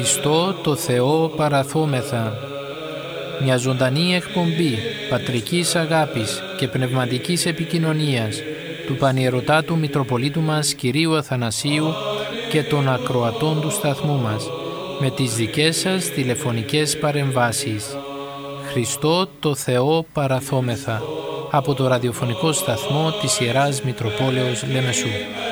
Χριστό το Θεό παραθόμεθα. Μια ζωντανή εκπομπή πατρικής αγάπης και πνευματικής επικοινωνίας του Πανιερωτάτου Μητροπολίτου μας Κυρίου Αθανασίου και των ακροατών του σταθμού μας, με τις δικές σας τηλεφωνικές παρεμβάσεις. Χριστό το Θεό παραθόμεθα, από το ραδιοφωνικό σταθμό της Ιεράς Μητροπόλεως Λεμεσού.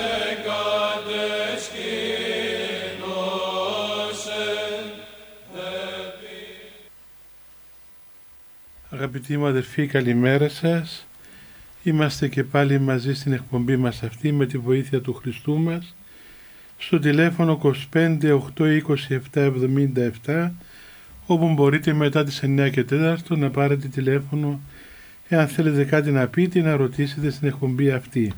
Αγαπητοί μου αδερφοί, καλημέρα σας. Είμαστε και πάλι μαζί στην εκπομπή μας αυτή με τη βοήθεια του Χριστού μας στο τηλέφωνο 25 8 27 77, όπου μπορείτε μετά τις 9 και 4 να πάρετε τηλέφωνο εάν θέλετε κάτι να πείτε ή να ρωτήσετε στην εκπομπή αυτή.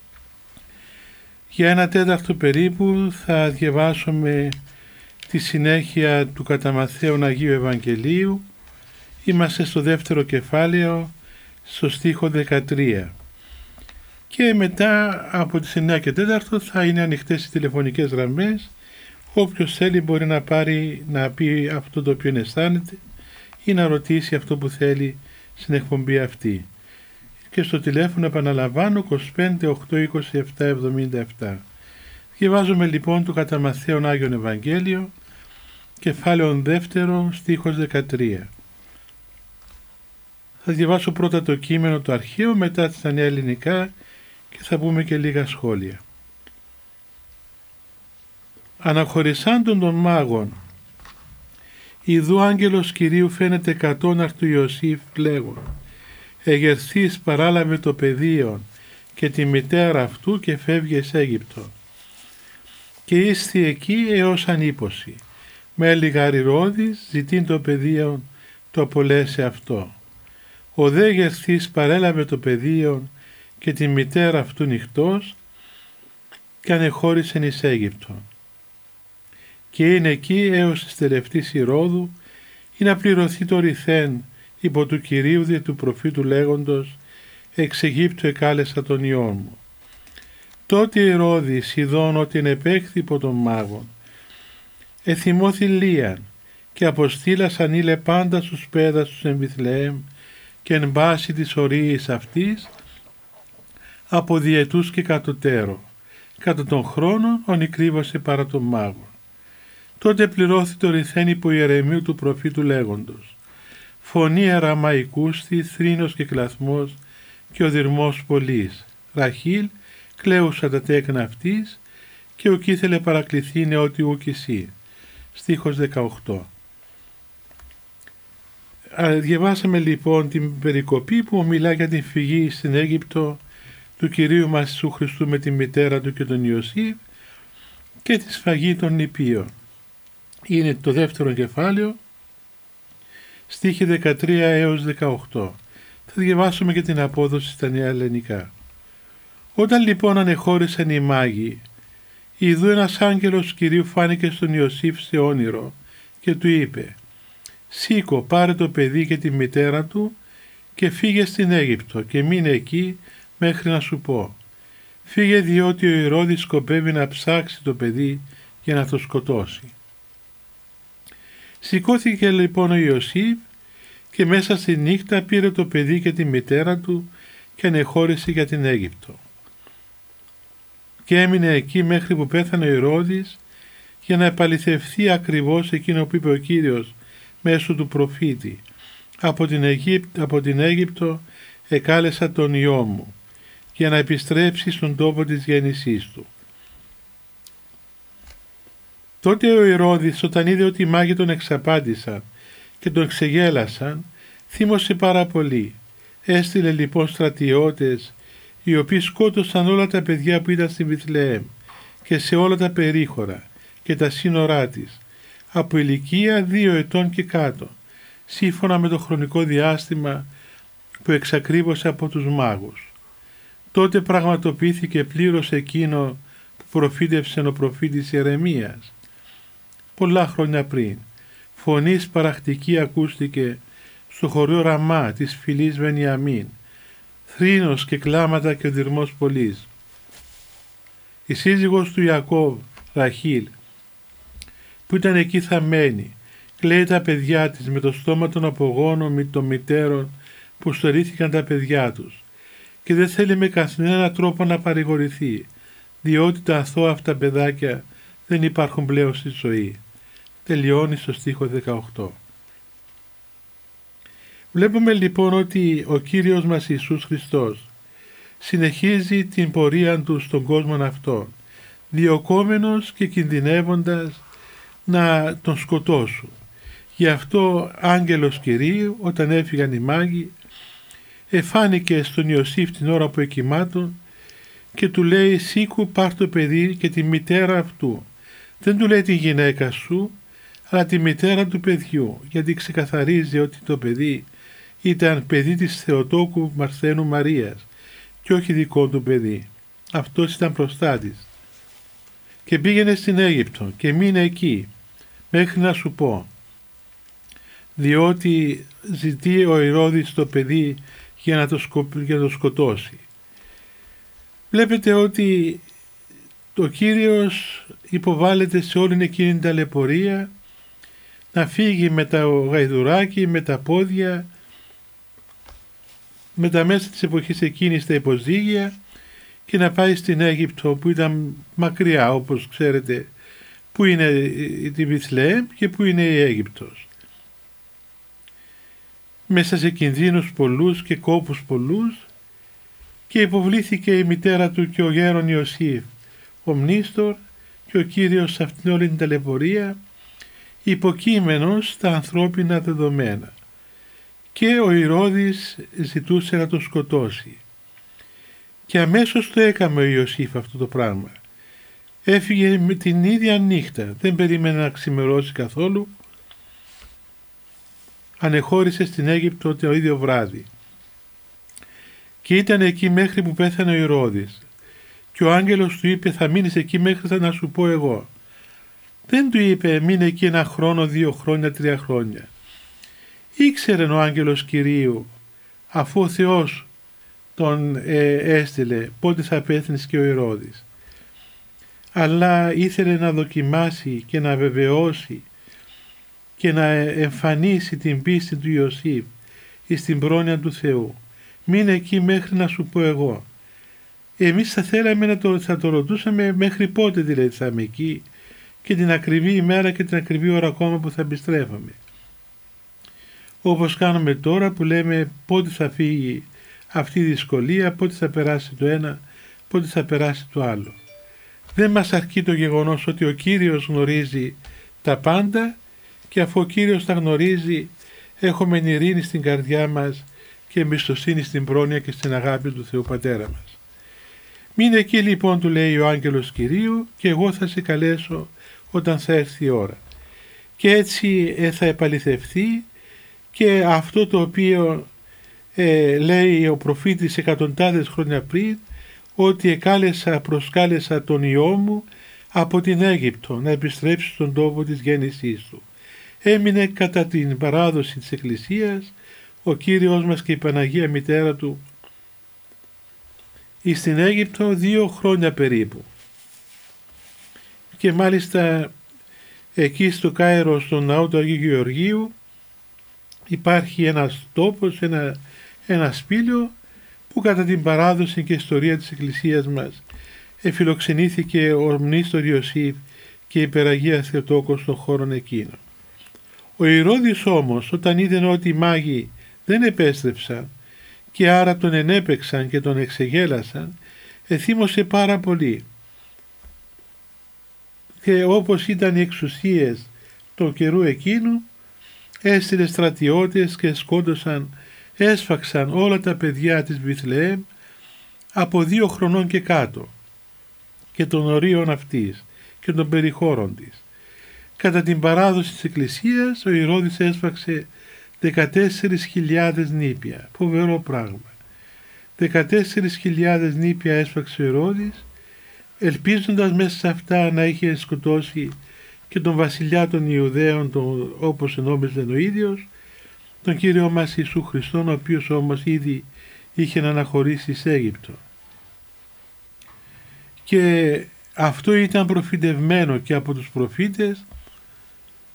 Για ένα τέταρτο περίπου θα διαβάσουμε τη συνέχεια του κατά Μαθαίον Αγίου Ευαγγελίου. Είμαστε στο δεύτερο κεφάλαιο, στο στίχο 13. Και μετά από τις 9 και 4 θα είναι ανοιχτές οι τηλεφωνικές γραμμές. Όποιος θέλει μπορεί να πάρει να πει αυτό το οποίο αισθάνεται ή να ρωτήσει αυτό που θέλει στην εκπομπή αυτή. Και στο τηλέφωνο επαναλαμβάνω 25 8 27 77. Διαβάζουμε λοιπόν το κατά Μαθαίον Άγιον Ευαγγέλιο, κεφάλαιο δεύτερο, στίχος 13. Θα διαβάσω πρώτα το κείμενο το αρχαίο, μετά στα νέα ελληνικά και θα πούμε και λίγα σχόλια. Αναχωρισάντων των μάγων, ιδού άγγελος Κυρίου φαίνεται κατώναρ του Ιωσήφ λέγον, εγερθείς παράλαβε το παιδίον και τη μητέρα αυτού και φεύγει εις Αίγυπτο. Και ήσθη εκεί έως ανήποση, με έλεγα Ηρώδης ζητήν το παιδίον το απολέσει αυτό. Ο δε γερθής παρέλαβε το παιδίον και τη μητέρα αυτού νυχτός και ανεχώρησεν εις Αίγυπτον. Και είναι εκεί έως της τελευταίας Ηρώδου ή να πληρωθεί το ρηθέν υπό του Κυρίου δια του προφήτου λέγοντος εξ Αιγύπτου εκάλεσα τον Υιόν μου. Τότε Ηρώδης ειδών ότι ενεπέχθη υπό των μάγων εθυμώθη Λίαν και αποστήλασαν ήλε πάντα στους πέδας τους εν Βιθλεέμ και εν πάση της ορίης αυτής από διετούς και κατωτέρω, κατά των χρόνων ονικρύβωσε παρά των μάγων. Τότε πληρώθη το ρηθέν υπό Ιερεμίου του προφήτου λέγοντος, φωνή αραμαϊκούστη, θρήνος και κλαθμός και ο δυρμός πολλής. Ραχήλ κλαίουσα τα τέκνα αυτής και ουκ ήθελε παρακληθήνε ότι ουκ εσύ. Στίχος 18. Διαβάσαμε λοιπόν την περικοπή που μιλά για την φυγή στην Αίγυπτο του Κυρίου μας Ιησού Χριστού με τη μητέρα του και τον Ιωσήφ και τη σφαγή των νηπίων. Είναι το δεύτερο κεφάλαιο, στίχοι 13 έως 18. Θα διαβάσουμε και την απόδοση στα νέα ελληνικά. Όταν λοιπόν ανεχώρησαν οι μάγοι, ιδού ένας άγγελος Κυρίου φάνηκε στον Ιωσήφ σε όνειρο και του είπε, «Σήκω, πάρε το παιδί και τη μητέρα του και φύγε στην Αίγυπτο και μείνε εκεί μέχρι να σου πω. Φύγε διότι ο Ηρώδης σκοπεύει να ψάξει το παιδί για να το σκοτώσει». Σηκώθηκε λοιπόν ο Ιωσήφ και μέσα στη νύχτα πήρε το παιδί και τη μητέρα του και ανεχώρησε για την Αίγυπτο. Και έμεινε εκεί μέχρι που πέθανε ο Ηρώδης για να επαληθευθεί ακριβώς εκείνο που είπε ο Κύριος μέσω του προφήτη. Από την Αίγυπτο εκάλεσα τον Υιό μου για να επιστρέψει στον τόπο της γέννησής του. Τότε ο Ηρώδης όταν είδε ότι οι μάγοι τον εξαπάντησαν και τον ξεγέλασαν, θύμωσε πάρα πολύ. Έστειλε λοιπόν στρατιώτες οι οποίοι σκότωσαν όλα τα παιδιά που ήταν στη Βιθλεέμ και σε όλα τα περίχωρα και τα σύνορά της, από ηλικία 2 ετών και κάτω, σύμφωνα με το χρονικό διάστημα που εξακρίβωσε από τους μάγους. Τότε πραγματοποιήθηκε πλήρως εκείνο που προφήτευσε ο προφήτης Ιερεμίας. Πολλά χρόνια πριν, φωνής παραχτική ακούστηκε στο χωριό Ραμά της φυλής Βενιαμίν, θρήνος και κλάματα και οδυρμός πολλής. Η σύζυγος του Ιακώβ, Ραχήλ, που ήταν εκεί θαμμένη. Κλαίει τα παιδιά της με το στόμα των απογόνων των μητέρων που στερήθηκαν τα παιδιά τους και δεν θέλει με κανένα τρόπο να παρηγορηθεί, διότι τα αθώα αυτά παιδάκια δεν υπάρχουν πλέον στη ζωή. Τελειώνει στο στίχο 18. Βλέπουμε λοιπόν ότι ο Κύριος μας Ιησούς Χριστός συνεχίζει την πορεία του στον κόσμο αυτόν, διωκόμενος και κινδυνεύοντας να τον σκοτώσουν. Γι' αυτό άγγελος Κυρίου, όταν έφυγαν οι μάγοι, εφάνηκε στον Ιωσήφ την ώρα που εκοιμάτων και του λέει «Σήκου πάρ' το παιδί και τη μητέρα αυτού». Δεν του λέει τη γυναίκα σου, αλλά τη μητέρα του παιδιού, γιατί ξεκαθαρίζει ότι το παιδί ήταν παιδί της Θεοτόκου Μαρθένου Μαρίας και όχι δικό του παιδί. Αυτός ήταν προστάτης. Και πήγαινε στην Αίγυπτο και μείνε εκεί, μέχρι να σου πω, διότι ζητεί ο Ηρώδης το παιδί για να το σκοτώσει. Βλέπετε ότι ο Κύριος υποβάλλεται σε όλη εκείνη την ταλαιπωρία, να φύγει με το γαϊδουράκι, με τα πόδια, με τα μέσα της εποχής εκείνης τα υποζύγια και να πάει στην Αίγυπτο που ήταν μακριά, όπως ξέρετε, που είναι η Βιθλεέμ και που είναι η Αίγυπτος. Μέσα σε κινδύνους πολλούς και κόπους πολλούς, και υποβλήθηκε η μητέρα του και ο γέρον Ιωσήφ, ο μνήστορ, και ο Κύριος σε αυτήν όλη την ταλαιπωρία, υποκείμενος στα ανθρώπινα δεδομένα. Και ο Ηρώδης ζητούσε να το σκοτώσει. Και αμέσως το έκαμε ο Ιωσήφ αυτό το πράγμα. Έφυγε με την ίδια νύχτα, δεν περίμενε να ξημερώσει καθόλου. Ανεχώρησε στην Αίγυπτο το ίδιο βράδυ. Και ήταν εκεί μέχρι που πέθανε ο Ηρώδης. Και ο άγγελος του είπε «Θα μείνεις εκεί μέχρι να σου πω εγώ». Δεν του είπε «Μείνε εκεί 1 χρόνο, 2 χρόνια, 3 χρόνια». Ήξερε ο άγγελος Κυρίου, αφού ο Θεός τον έστειλε, πότε θα πέθνεις και ο Ηρώδης. Αλλά ήθελε να δοκιμάσει και να βεβαιώσει και να εμφανίσει την πίστη του Ιωσήφ στην πρόνοια του Θεού. Μείνε εκεί μέχρι να σου πω εγώ. Εμείς θα θέλαμε θα το ρωτούσαμε μέχρι πότε δηλαδή θα είμαι εκεί και την ακριβή ημέρα και την ακριβή ώρα ακόμα που θα επιστρέφαμε. Όπως κάνουμε τώρα που λέμε πότε θα φύγει αυτή η δυσκολία, πότε θα περάσει το ένα, πότε θα περάσει το άλλο. Δεν μας αρκεί το γεγονός ότι ο Κύριος γνωρίζει τα πάντα και αφού ο Κύριος τα γνωρίζει έχουμε ειρήνη στην καρδιά μας και εμπιστοσύνη στην πρόνοια και στην αγάπη του Θεού Πατέρα μας. Μείνε εκεί λοιπόν, του λέει ο άγγελος Κυρίου, και εγώ θα σε καλέσω όταν θα έρθει η ώρα. Και έτσι θα επαληθευτεί και αυτό το οποίο λέει ο προφήτης εκατοντάδες χρόνια πριν, ότι προσκάλεσα τον Υιό μου από την Αίγυπτο να επιστρέψει στον τόπο της γέννησής του. Έμεινε κατά την παράδοση της Εκκλησίας ο Κύριος μας και η Παναγία Μητέρα του στην Αίγυπτο 2 χρόνια περίπου. Και μάλιστα εκεί στο Κάιρο, στον ναό του Αγίου Γεωργίου, υπάρχει ένας τόπος, ένα σπήλαιο που κατά την παράδοση και ιστορία της Εκκλησίας μας φιλοξενήθηκε ο μνήστορ Ιωσήφ και η Υπεραγία Θεοτόκος των χώρων εκείνων. Ο Ηρώδης όμως, όταν είδε ότι οι μάγοι δεν επέστρεψαν και άρα τον ενέπαιξαν και τον εξεγέλασαν, εθύμωσε πάρα πολύ. Και όπως ήταν οι εξουσίες του καιρού εκείνου, έστειλε στρατιώτες και έσφαξαν όλα τα παιδιά της Βιθλεέμ από 2 χρονών και κάτω και των ορίων αυτής και των περιχώρων της. Κατά την παράδοση της Εκκλησίας ο Ηρώδης έσφαξε 14.000 νήπια. Φοβερό πράγμα. 14.000 νήπια έσφαξε ο Ηρώδης, ελπίζοντας μέσα σε αυτά να είχε σκοτώσει και τον βασιλιά των Ιουδαίων, όπως ενόμιζε ο ίδιος, τον Κύριο μας Ιησού Χριστόν, ο οποίος όμως ήδη είχε αναχωρήσει σε Αίγυπτο. Και αυτό ήταν προφητευμένο και από τους προφήτες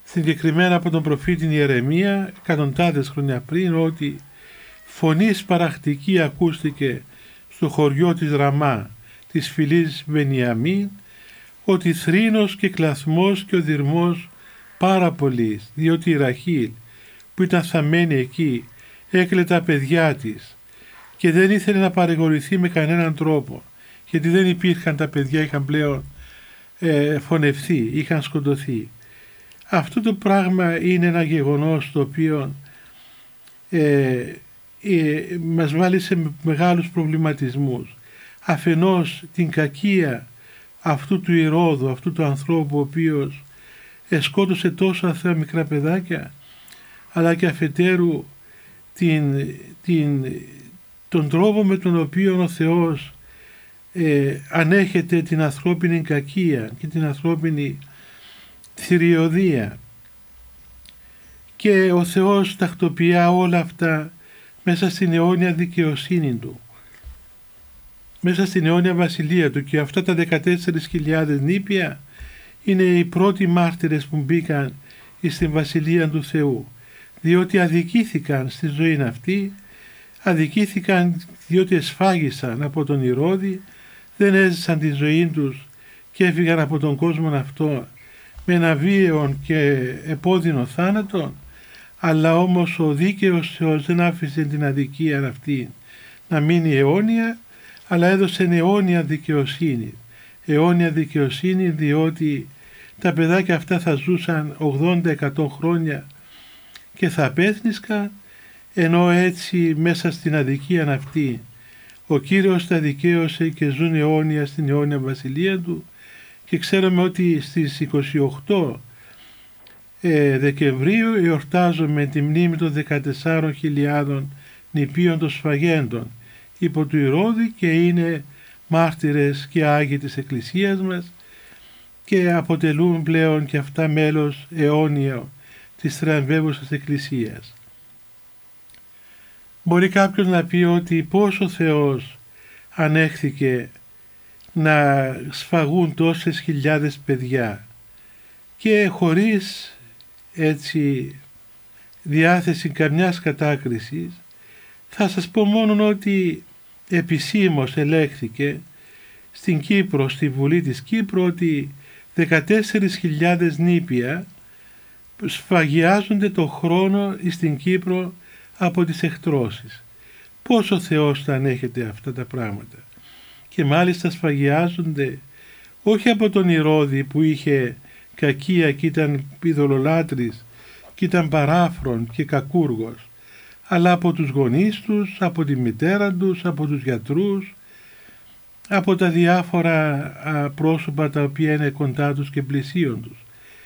συγκεκριμένα από τον προφήτη Ιερεμία εκατοντάδες χρόνια πριν, ότι φωνή σπαραχτική ακούστηκε στο χωριό της Ραμά της φυλής Βενιαμίν, ότι θρήνος και κλαθμός και ο δυρμός πάρα πολλής, διότι η Ραχήλ που ήταν θαμμένη εκεί έκλαιγε τα παιδιά της και δεν ήθελε να παρηγορηθεί με κανέναν τρόπο, γιατί δεν υπήρχαν, τα παιδιά είχαν πλέον φωνευθεί, είχαν σκοτωθεί. Αυτό το πράγμα είναι ένα γεγονός το οποίο μας βάλει σε μεγάλους προβληματισμούς. Αφενός την κακία αυτού του Ηρώδου, αυτού του ανθρώπου ο οποίος σκότωσε τόσο αθώα μικρά παιδάκια, αλλά και αφετέρου τον τρόπο με τον οποίο ο Θεός ανέχεται την ανθρώπινη κακία και την ανθρώπινη θηριωδία, και ο Θεός τακτοποιεί όλα αυτά μέσα στην αιώνια δικαιοσύνη Του, μέσα στην αιώνια βασιλεία Του, και αυτά τα 14.000 νήπια είναι οι πρώτοι μάρτυρες που μπήκαν στην βασιλεία του Θεού, διότι αδικήθηκαν στη ζωή αυτή, αδικήθηκαν διότι εσφάγισαν από τον Ηρώδη, δεν έζησαν τη ζωή τους και έφυγαν από τον κόσμο αυτό με ένα βίαιο και επώδυνο θάνατο, αλλά όμως ο δίκαιος Θεός δεν άφησε την αδικία αυτή να μείνει αιώνια, αλλά έδωσε αιώνια δικαιοσύνη. Αιώνια δικαιοσύνη, διότι τα παιδάκια αυτά θα ζούσαν 80-100 χρόνια και θα απέθνισκαν, ενώ έτσι μέσα στην αδικία αυτή ο Κύριος τα δικαίωσε και ζουν αιώνια στην αιώνια βασιλεία Του. Και ξέρουμε ότι στις 28 Δεκεμβρίου εορτάζουμε τη μνήμη των 14.000 νηπίων των σφαγέντων υπό του Ηρώδη, και είναι μάρτυρες και άγιοι της Εκκλησίας μας και αποτελούν πλέον και αυτά μέλος αιώνιο της θριαμβεύουσας Εκκλησίας. Μπορεί κάποιος να πει ότι πώς ο Θεός ανέχθηκε να σφαγούν τόσες χιλιάδες παιδιά και χωρίς έτσι διάθεση καμιάς κατάκρισης. Θα σας πω μόνο ότι επισήμως ελέγχθηκε στην Κύπρο, στη Βουλή της Κύπρου, ότι 14.000 νήπια σφαγιάζονται το χρόνο στην Κύπρο από τις εκτρώσεις. Πώς ο Θεός τα ανέχεται αυτά τα πράγματα? Και μάλιστα σφαγιάζονται όχι από τον Ηρώδη που είχε κακία και ήταν ειδωλολάτρης και ήταν παράφρον και κακούργος, αλλά από τους γονείς τους, από τη μητέρα τους, από τους γιατρούς, από τα διάφορα πρόσωπα τα οποία είναι κοντά τους και πλησίον τους.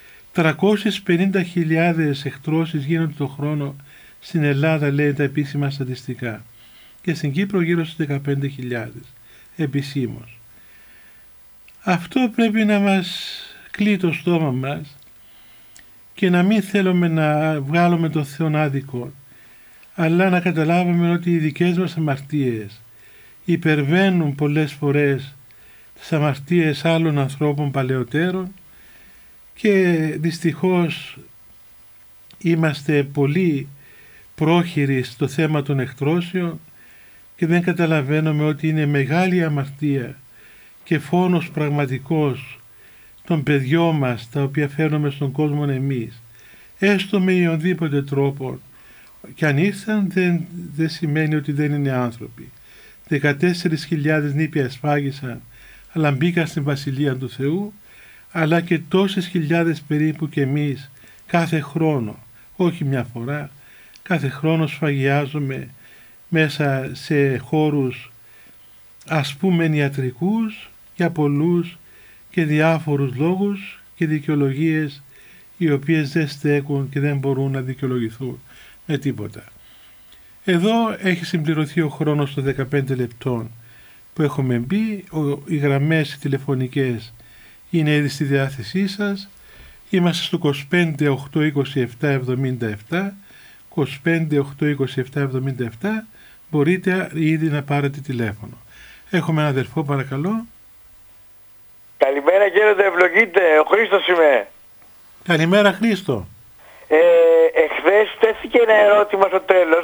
350.000 εκτρώσεις γίνονται το χρόνο στην Ελλάδα, λέει τα επίσημα στατιστικά, και στην Κύπρο γύρω στις 15.000 επισήμως. Αυτό πρέπει να μας κλεί το στόμα μας και να μην θέλουμε να βγάλουμε το Θεόν άδικο, αλλά να καταλάβουμε ότι οι δικές μας αμαρτίες υπερβαίνουν πολλές φορές τις αμαρτίες άλλων ανθρώπων παλαιότερων, και δυστυχώς είμαστε πολύ πρόχειροι στο θέμα των εκτρώσεων και δεν καταλαβαίνουμε ότι είναι μεγάλη αμαρτία και φόνος πραγματικός των παιδιών μας, τα οποία φέρνουμε στον κόσμο εμείς, έστω με οποιονδήποτε τρόπο, και αν ήρθαν δεν σημαίνει ότι δεν είναι άνθρωποι. 14.000 νήπια εσφάγισαν, αλλά μπήκαν στην Βασιλεία του Θεού, αλλά και τόσες χιλιάδες περίπου και εμείς κάθε χρόνο, όχι μια φορά, κάθε χρόνο σφαγιάζουμε μέσα σε χώρους ας πούμε ιατρικούς για πολλούς και διάφορους λόγους και δικαιολογίες οι οποίες δεν στέκουν και δεν μπορούν να δικαιολογηθούν με τίποτα. Εδώ έχει συμπληρωθεί ο χρόνος των 15 λεπτών που έχουμε μπει. Οι γραμμές τηλεφωνικές είναι ήδη στη διάθεσή σας. Είμαστε στο 25 8 27 77, 25 8 27 77. Μπορείτε ήδη να πάρετε τηλέφωνο. Έχουμε έναν αδερφό, παρακαλώ. Καλημέρα κύριε, ευλογείτε. Ο Χρήστος είμαι. Καλημέρα Χρήστο. Εχθές τέθηκε ένα ερώτημα στο τέλος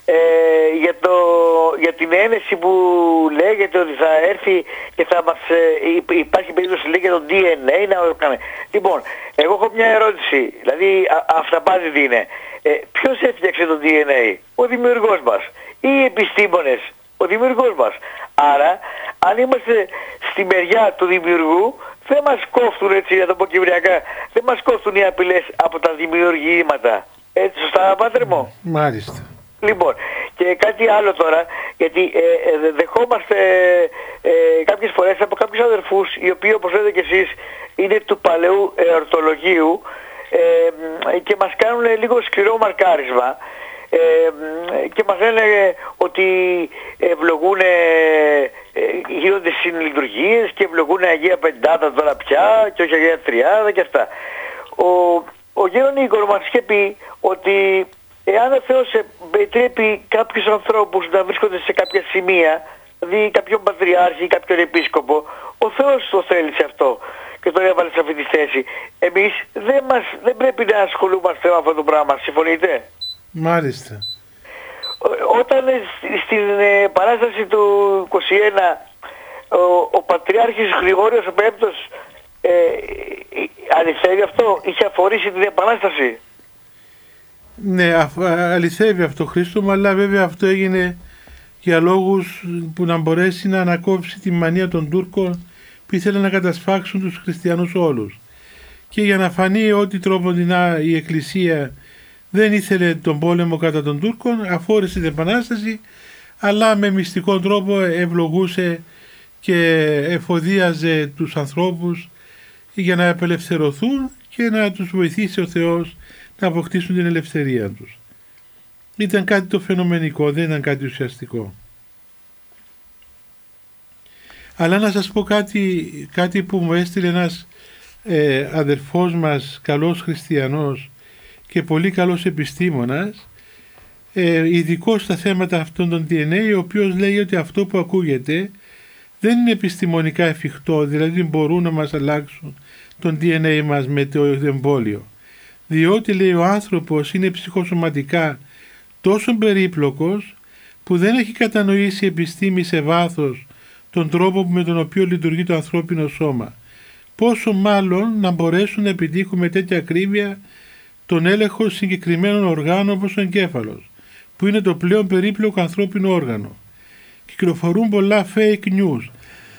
για την ένεση που λέγεται ότι θα έρθει και θα μας υπάρχει περίπτωση λέει για το DNA να κάνει. Λοιπόν, εγώ έχω μια ερώτηση, δηλαδή αυταπάτητη είναι. Ποιος έφτιαξε το DNA? Ο δημιουργός μας ή οι επιστήμονες? Ο δημιουργός μας. Άρα, αν είμαστε στη μεριά του δημιουργού, δεν μας κόφτουν, έτσι να το πω κυπριακά, δεν μας κόφτουν οι απειλές από τα δημιουργήματα. Έτσι, σωστά, πάτερ μου? Μάλιστα. Λοιπόν, και κάτι άλλο τώρα, γιατί δεχόμαστε κάποιες φορές από κάποιους αδερφούς, οι οποίοι όπως λέτε και εσείς είναι του παλαιού εορτολογίου και μας κάνουν λίγο σκληρό μαρκάρισμα και μας λένε ότι ευλογούν, γίνονται συνλειτουργίες και ευλογούν Αγία Πεντάδα τώρα πια και όχι Αγία Τριάδα και αυτά. Ο Γέρον Νίκορ μας είχε πει ότι εάν ο Θεός επιτρέπει κάποιους ανθρώπους να βρίσκονται σε κάποια σημεία, δηλαδή κάποιον πατριάρχη ή κάποιον επίσκοπο, ο Θεός το θέλησε αυτό και τον έβαλε σε αυτή τη θέση. Εμείς δεν πρέπει να ασχολούμαστε με αυτό το πράγμα. Συμφωνείτε? Μάλιστα. Όταν στην Παράσταση του 21 ο Πατριάρχης Γρηγόριος ο Πέμπτος αληθεύει αυτό? Είχε αφορήσει την Επανάσταση? Ναι, αληθεύει αυτό Χρήστο μου, αλλά βέβαια αυτό έγινε για λόγους που να μπορέσει να ανακόψει τη μανία των Τούρκων που ήθελαν να κατασφάξουν τους χριστιανούς όλους. Και για να φανεί ότι τρόποντινά η Εκκλησία δεν ήθελε τον πόλεμο κατά των Τούρκων, αφόρησε την Επανάσταση, αλλά με μυστικό τρόπο ευλογούσε και εφοδίαζε τους ανθρώπους για να απελευθερωθούν και να τους βοηθήσει ο Θεός να αποκτήσουν την ελευθερία τους. Ήταν κάτι το φαινομενικό, δεν ήταν κάτι ουσιαστικό. Αλλά να σας πω κάτι που μου έστειλε ένας αδερφός μας, καλός χριστιανός και πολύ καλός επιστήμονας, ειδικός στα θέματα αυτών των DNA, ο οποίος λέει ότι αυτό που ακούγεται δεν είναι επιστημονικά εφικτό, δηλαδή μπορούν να μας αλλάξουν τον DNA μας με το εμβόλιο. Διότι λέει ο άνθρωπος είναι ψυχοσωματικά τόσο περίπλοκος που δεν έχει κατανοήσει η επιστήμη σε βάθος τον τρόπο με τον οποίο λειτουργεί το ανθρώπινο σώμα. Πόσο μάλλον να μπορέσουν να επιτύχουν με τέτοια ακρίβεια τον έλεγχο συγκεκριμένων οργάνων όπως ο εγκέφαλος, που είναι το πλέον περίπλοκο ανθρώπινο όργανο. Κυκλοφορούν πολλά fake news,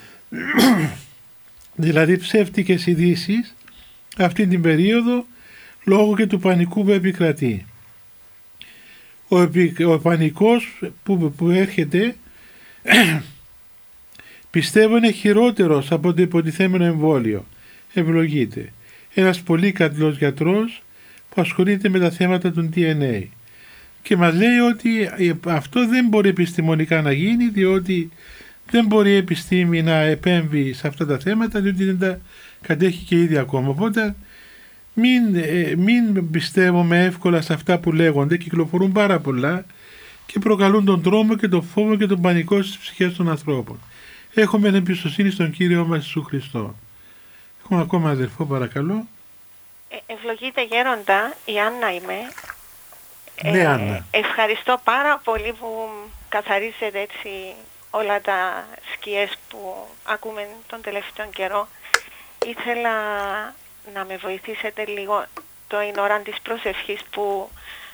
δηλαδή ψεύτικες ειδήσεις αυτή την περίοδο λόγω και του πανικού που επικρατεί. Ο πανικός που έρχεται πιστεύω είναι χειρότερος από το υποτιθέμενο εμβόλιο. Ευλογείται. Ένας πολύ καλός γιατρός που ασχολείται με τα θέματα του DNA και μας λέει ότι αυτό δεν μπορεί επιστημονικά να γίνει, διότι δεν μπορεί η επιστήμη να επέμβει σε αυτά τα θέματα, διότι δεν τα κατέχει και ήδη ακόμα. Οπότε μην πιστεύουμε εύκολα σε αυτά που λέγονται, κυκλοφορούν πάρα πολλά και προκαλούν τον τρόμο και τον φόβο και τον πανικό στις ψυχές των ανθρώπων. Έχουμε εμπιστοσύνη στον Κύριο μας Ιησού Χριστό. Έχουμε ακόμα αδερφό, παρακαλώ. Ευλογείτε γέροντα, η Άννα είμαι. Ναι, Άννα. Ευχαριστώ πάρα πολύ που καθαρίζετε έτσι όλα τα σκιές που ακούμε τον τελευταίο καιρό. Ήθελα να με βοηθήσετε λίγο την ώρα της προσευχής που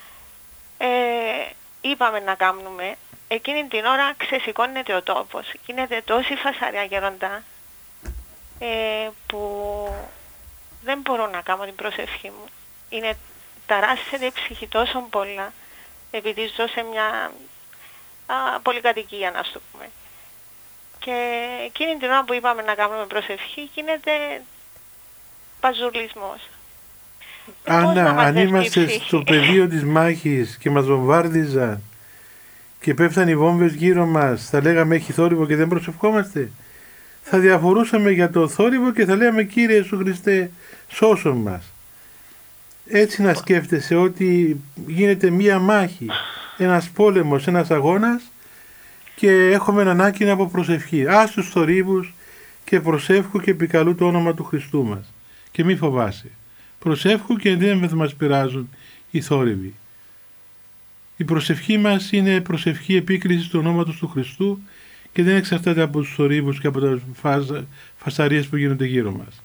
είπαμε να κάνουμε. Εκείνη την ώρα ξεσηκώνεται ο τόπος. Γίνεται τόση φασαρία γέροντα που δεν μπορώ να κάνω την προσευχή μου. Είναι ταράσσεται η ψυχή τόσο πολλά επειδή ζω σε μια πολυκατοικία, να το πούμε. Και εκείνη την ώρα που είπαμε να κάνουμε προσευχή γίνεται παζουλισμός. Άννα, αν είμαστε στο πεδίο της μάχης και μας βομβάρδιζαν και πέφταν οι βόμβες γύρω μας, θα λέγαμε έχει θόρυβο και δεν προσευχόμαστε? Θα διαφορούσαμε για το θόρυβο και θα λέγαμε Κύριε Ιησού Χριστέ, σώσον μας. Έτσι να σκέφτεσαι ότι γίνεται μία μάχη, ένας πόλεμος, ένας αγώνας και έχουμε ανάγκη από προσευχή. Ας τους θορύβους και προσεύχου και επικαλού το όνομα του Χριστού μας. Και μη φοβάσαι. προσεύχου και δεν θα μας πειράζουν οι θόρυβοι. Η προσευχή μας είναι προσευχή επίκρισης του ονόματος του Χριστού και δεν εξαρτάται από τους θορύβους και από τις φασαρίες που γίνονται γύρω μας.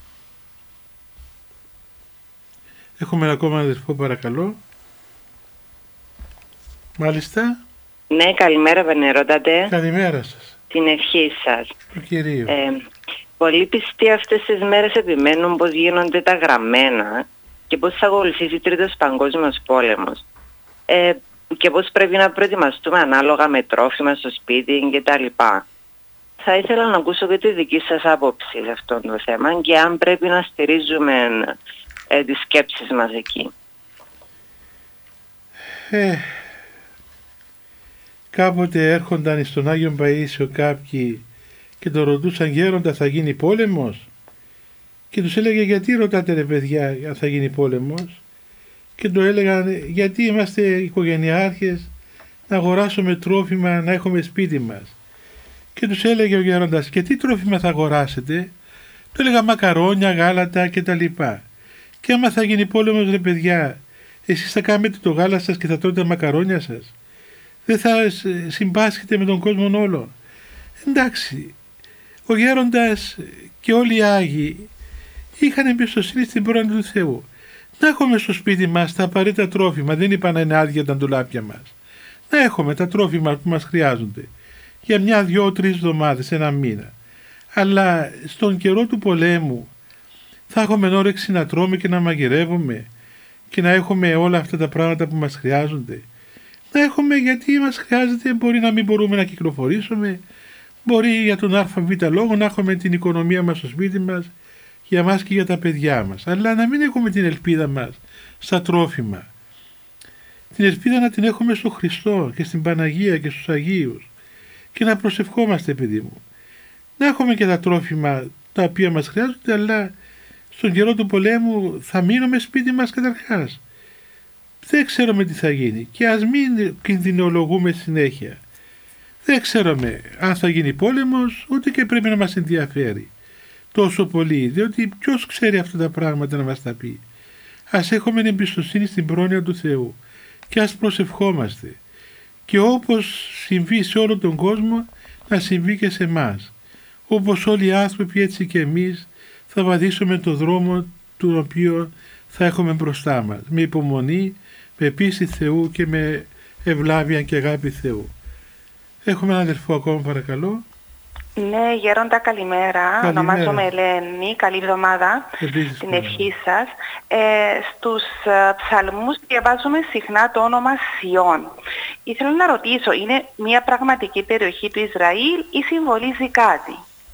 Έχουμε ένα ακόμα αδερφό, παρακαλώ. Μάλιστα. Ναι, καλημέρα Βενερότατε. Καλημέρα σας. Την ευχή σας. Το Κυρίο. Πολλοί πιστοί αυτές τις μέρες επιμένουν πως γίνονται τα γραμμένα και πως θα ακολουθήσει τρίτος παγκόσμιος πόλεμος. Και πως πρέπει να προετοιμαστούμε ανάλογα με τρόφιμα στο σπίτι κτλ. Θα ήθελα να ακούσω και τη δική σας άποψη σε αυτό το θέμα και αν πρέπει να στηρίζουμε τις σκέψεις μας εκεί. Κάποτε έρχονταν στον Άγιον Παΐσιο κάποιοι και το ρωτούσαν, γέροντα, θα γίνει πόλεμος? Και τους έλεγε, γιατί ρωτάτε ρε παιδιά αν θα γίνει πόλεμος? Και του έλεγαν, γιατί είμαστε οικογενειάρχες, να αγοράσουμε τρόφιμα, να έχουμε σπίτι μας. Και τους έλεγε ο γέροντας, και τι τρόφιμα θα αγοράσετε? Του έλεγα, μακαρόνια, γάλατα κτλ. Και άμα θα γίνει πόλεμος ρε παιδιά, εσείς θα κάνετε το γάλα σας και θα τρώτε τα μακαρόνια σας? Δεν θα συμπάσχετε με τον κόσμο όλο? Εντάξει, ο γέροντας και όλοι οι Άγιοι είχαν εμπιστοσύνη στην πρόνοια του Θεού. Να έχουμε στο σπίτι μας τα απαραίτητα τρόφιμα, δεν είπα να είναι άδεια τα ντουλάπια μας. Να έχουμε τα τρόφιμα που μας χρειάζονται για 1, 2, 3 εβδομάδες, 1 μήνα. Αλλά στον καιρό του πολέμου θα έχουμε όρεξη να τρώμε και να μαγειρεύουμε και να έχουμε όλα αυτά τα πράγματα που μας χρειάζονται? Να έχουμε, γιατί μας χρειάζεται, μπορεί να μην μπορούμε να κυκλοφορήσουμε, μπορεί για τον ΑΒ λόγο να έχουμε την οικονομία μας στο σπίτι μας, για μας και για τα παιδιά μας, αλλά να μην έχουμε την ελπίδα μας στα τρόφιμα. Την ελπίδα να την έχουμε στο Χριστό και στην Παναγία και στους Αγίους και να προσευχόμαστε, παιδί μου. Να έχουμε και τα τρόφιμα τα οποία μας χρειάζονται, αλλά στον καιρό του πολέμου θα μείνουμε σπίτι μας καταρχάς. Δεν ξέρουμε τι θα γίνει και ας μην κινδυνολογούμε συνέχεια. Δεν ξέρουμε αν θα γίνει πόλεμος, ούτε και πρέπει να μας ενδιαφέρει τόσο πολύ, διότι ποιος ξέρει αυτά τα πράγματα να μας τα πει. Ας έχουμε εμπιστοσύνη στην πρόνοια του Θεού και ας προσευχόμαστε. Και όπως συμβεί σε όλο τον κόσμο, να συμβεί και σε εμάς. Όπως όλοι οι άνθρωποι, έτσι και εμείς θα βαδίσουμε το δρόμο του οποίο θα έχουμε μπροστά μας, με υπομονή, με πίστη Θεού και με ευλάβεια και αγάπη Θεού. Έχουμε έναν αδελφό ακόμα, παρακαλώ. Ναι, γέροντα, καλημέρα. Ονομάζομαι Ελένη. Καλή εβδομάδα. Την ευχή σας. Στους ψαλμούς διαβάζουμε συχνά το όνομα Σιών. Ήθελα να ρωτήσω, είναι μια πραγματική περιοχή του Ισραήλ ή συμβολίζει κάτι?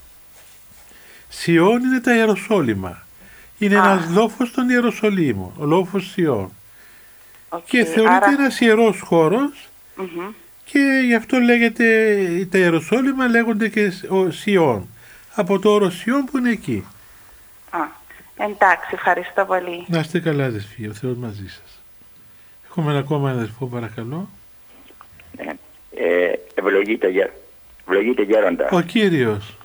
Σιών είναι τα Ιεροσόλυμα. Είναι ένας λόφος των Ιεροσολύμων, ο λόφος Σιών. Και θεωρείται ένας ιερός χώρος και γι' αυτό λέγεται, τα Ιεροσόλυμα λέγονται και Σιών, από το όρο Σιών που είναι εκεί. Εντάξει, ευχαριστώ πολύ. Να είστε καλά, αδελφοί, ο Θεός μαζί σας. Έχουμε ένα ακόμα αδελφό, παρακαλώ. Ευλογείτε γέροντα. Ο Κύριος.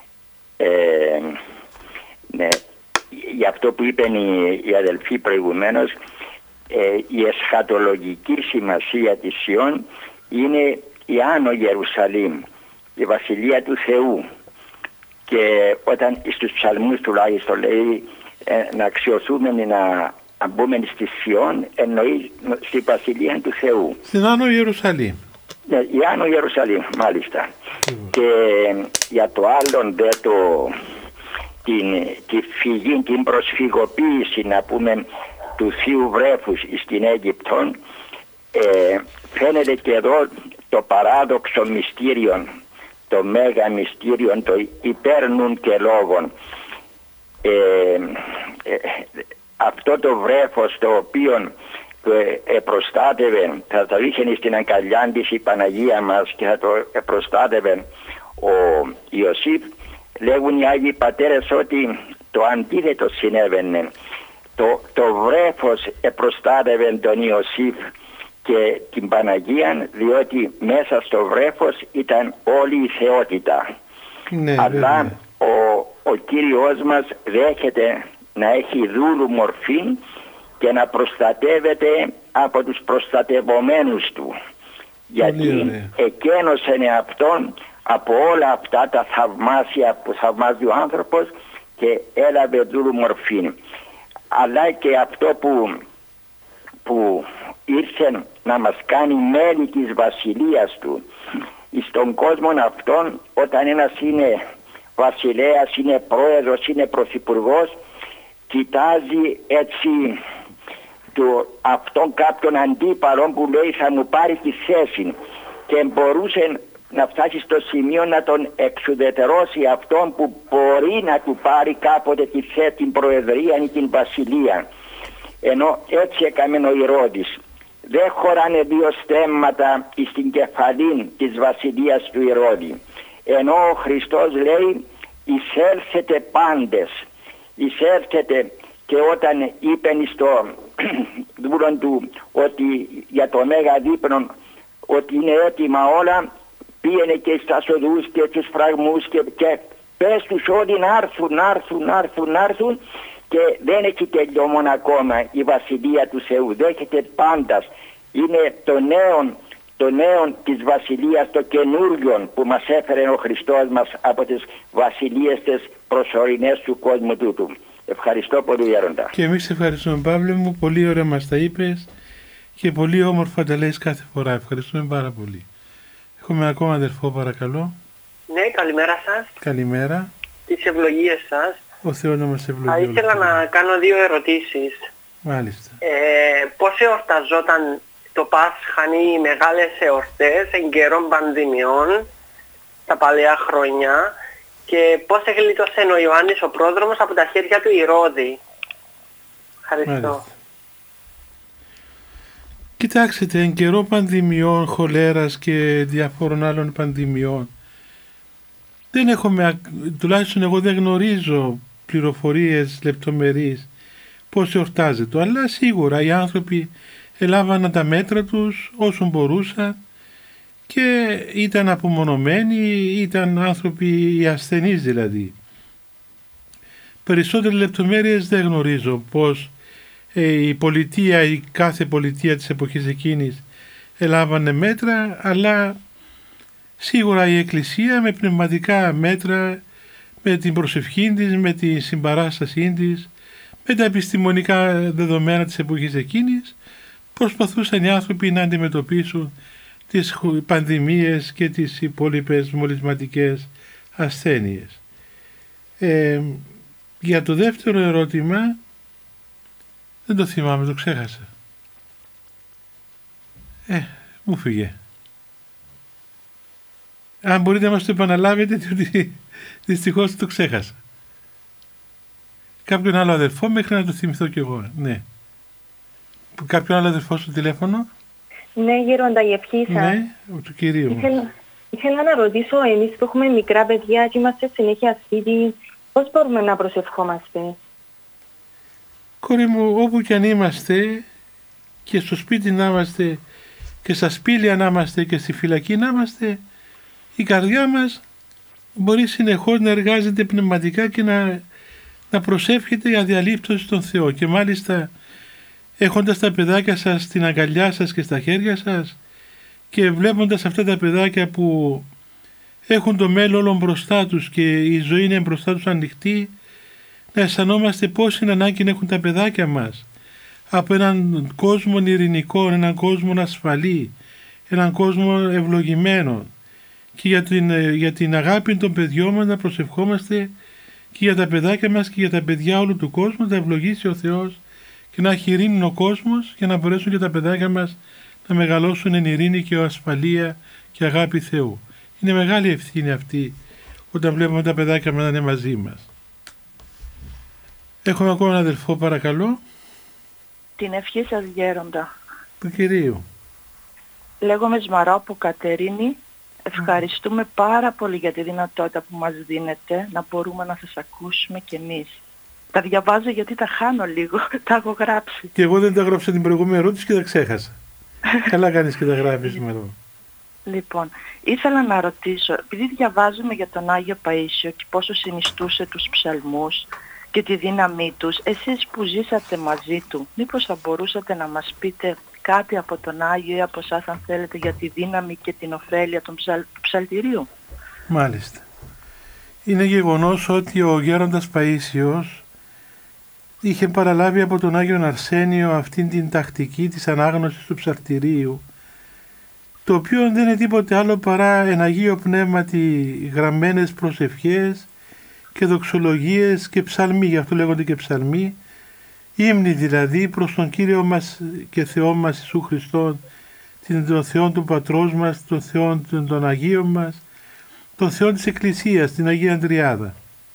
Ναι, για αυτό που είπαν οι αδελφοί προηγουμένως, η εσχατολογική σημασία της Σιών είναι η Άνω Ιερουσαλήμ, η Βασιλεία του Θεού. Και όταν στους ψαλμούς τουλάχιστον λέει να αξιοθούμε να μπούμε στη Σιών, εννοεί στη Βασιλεία του Θεού. Στην Άνω Ιερουσαλήμ. Ναι, η Άνω Ιερουσαλήμ, μάλιστα. Και για το άλλον τη φυγή, την προσφυγοποίηση, να πούμε, του Θείου Βρέφους στην Αίγυπτο, φαίνεται και εδώ το παράδοξο μυστήριο, το μέγα μυστήριο, το υπέρνουν και λόγων. Αυτό το βρέφος το οποίο προστάτευε, θα το είχε στην αγκαλιά της η Παναγία μας και θα το προστάτευε ο Ιωσήφ, λέγουν οι Άγιοι Πατέρες ότι το αντίθετο συνέβαινε. Το βρέφος προστάτευε τον Ιωσήφ και την Παναγία, διότι μέσα στο βρέφος ήταν όλη η θεότητα. Ναι, αλλά ο Κύριος μας δέχεται να έχει δούλου μορφή και να προστατεύεται από τους προστατευομένους του. Γιατί εκένωσε αυτόν από όλα αυτά τα θαυμάσια που θαυμάζει ο άνθρωπος και έλαβε δούλου μορφή. Αλλά και αυτό που ήρθε να μας κάνει μέλη της βασιλείας του. Στον κόσμο αυτόν, όταν ένας είναι βασιλέας, είναι πρόεδρος, είναι πρωθυπουργός, κοιτάζει έτσι αυτόν κάποιον αντίπαλο που λέει θα μου πάρει τη θέση, και μπορούσε να φτάσει στο σημείο να τον εξουδετερώσει αυτόν που μπορεί να του πάρει κάποτε την προεδρία ή την βασιλεία. Ενώ έτσι έκαμε ο Ηρώδης. Δεν χωράνε δύο στέμματα στην κεφαλή της βασιλείας του Ηρώδη. Ενώ ο Χριστός λέει εισέλθετε πάντες. Εισέλθετε, και όταν είπε στο δούλον του ότι για το Μέγα Δείπνον ότι είναι έτοιμα όλα, πήγαινε και στα οδούς και στους φραγμούς και πες τους όλοι να έρθουν, και δεν έχει τελειώσει ακόμα η βασιλεία του Θεού. Δέχεται πάντας. Είναι το νέο της βασιλείας, το καινούριο που μας έφερε ο Χριστός μας από τις βασιλείες τις προσωρινές του κόσμου τούτου. Ευχαριστώ πολύ, Γέροντα. Και εμείς ευχαριστούμε, Παύλε μου. Πολύ ωραία μας τα είπες και πολύ όμορφα τα λες κάθε φορά. Ευχαριστούμε πάρα πολύ. Έχουμε ακόμα αδερφό, παρακαλώ. Ναι, καλημέρα σας. Καλημέρα. Τις ευλογίες σας. Ο Θεός να μας ευλογεί. Θα ήθελα να κάνω δύο ερωτήσεις. Μάλιστα. Πώς εορταζόταν το Πάσχαν ή οι μεγάλες εορτές εν καιρών πανδημιών τα παλαιά χρόνια, και πώς εγλίτωσε ο Ιωάννης ο πρόδρομος από τα χέρια του Ηρώδη? Ευχαριστώ. Μάλιστα. Κοιτάξτε, εν καιρό πανδημιών, χολέρας και διαφόρων άλλων πανδημιών, δεν έχουμε, τουλάχιστον εγώ δεν γνωρίζω πληροφορίες λεπτομερείς πώς εορτάζεται, αλλά σίγουρα οι άνθρωποι ελάβαναν τα μέτρα τους όσο μπορούσαν και ήταν απομονωμένοι, ήταν άνθρωποι ασθενείς δηλαδή. Περισσότερες λεπτομέρειες δεν γνωρίζω πώς η πολιτεία, η κάθε πολιτεία της εποχής εκείνης ελάβανε μέτρα, αλλά σίγουρα η Εκκλησία με πνευματικά μέτρα, με την προσευχή της, με τη συμπαράστασή της, με τα επιστημονικά δεδομένα της εποχής εκείνης, προσπαθούσαν οι άνθρωποι να αντιμετωπίσουν τις πανδημίες και τις υπόλοιπες μολυσματικές ασθένειες. Για το δεύτερο ερώτημα, δεν το θυμάμαι, το ξέχασα. Μου φύγε. Αν μπορείτε να μας το επαναλάβετε, διότι δυστυχώς το ξέχασα. Κάποιον άλλο αδερφό μέχρι να το θυμηθώ κι εγώ. Ναι. Κάποιον άλλο αδερφό στο τηλέφωνο? Ναι, Γέροντα, η ευχή σας. Ναι, του Κυρίου. Ήθελα να ρωτήσω, εμείς που έχουμε μικρά παιδιά και είμαστε συνέχεια σπίτι, πώς μπορούμε να προσευχόμαστε? Κόρη μου, όπου κι αν είμαστε, και στο σπίτι να είμαστε, και στα σπήλια να είμαστε, και στη φυλακή να είμαστε, η καρδιά μας μπορεί συνεχώς να εργάζεται πνευματικά και να προσεύχεται αδιαλείπτως στον Θεό. Και μάλιστα έχοντας τα παιδάκια σας στην αγκαλιά σας και στα χέρια σας και βλέποντας αυτά τα παιδάκια που έχουν το μέλλον όλων μπροστά τους και η ζωή είναι μπροστά τους ανοιχτή, να αισθανόμαστε πόση ανάγκη έχουν τα παιδάκια μας από έναν κόσμο ειρηνικό, έναν κόσμο ασφαλή, έναν κόσμο ευλογημένο, και για την αγάπη των παιδιών μας να προσευχόμαστε και για τα παιδάκια μας και για τα παιδιά όλου του κόσμου, να ευλογήσει ο Θεός και να έχει ειρήνη ο κόσμος, για να μπορέσουν και τα παιδάκια μας να μεγαλώσουν εν ειρήνη και ασφαλεία και αγάπη Θεού. Είναι μεγάλη ευθύνη αυτή όταν βλέπουμε τα παιδάκια μας να είναι μαζί μας. Έχουμε ακόμα έναν αδελφό, παρακαλώ. Την ευχή σας, Γέροντα. Του Κυρίου. Λέγομαι Σμαρά από Κατερίνη. Ευχαριστούμε πάρα πολύ για τη δυνατότητα που μας δίνετε να μπορούμε να σας ακούσουμε κι εμείς. Τα διαβάζω γιατί τα χάνω λίγο, τα έχω γράψει. Και εγώ δεν τα γράψα την προηγούμενη ερώτηση και τα ξέχασα. Καλά κάνεις και τα γράφεις με εδώ. Λοιπόν, ήθελα να ρωτήσω, επειδή διαβάζουμε για τον Άγιο Παΐσιο και πόσο συνιστούσε τους ψαλμούς και τη δύναμή τους. Εσείς που ζήσατε μαζί του, μήπως θα μπορούσατε να μας πείτε κάτι από τον Άγιο ή από εσάς αν θέλετε για τη δύναμη και την ωφέλεια του ψαλτηρίου? Μάλιστα. Είναι γεγονός ότι ο γέροντας Παΐσιος είχε παραλάβει από τον Άγιον Αρσένιο αυτήν την τακτική της ανάγνωσης του ψαλτηρίου, το οποίο δεν είναι τίποτε άλλο παρά εν Αγίο Πνεύματι γραμμένες προσευχές και δοξολογίες και ψαλμοί, γι' αυτό λέγονται και ψαλμοί, ύμνοι δηλαδή προς τον Κύριο μας και Θεό μας Ιησού Χριστόν, τον Θεό του Πατρός μας, τον Θεό των Αγίων μας, τον Θεό της Εκκλησίας, την Αγία Τριάδα.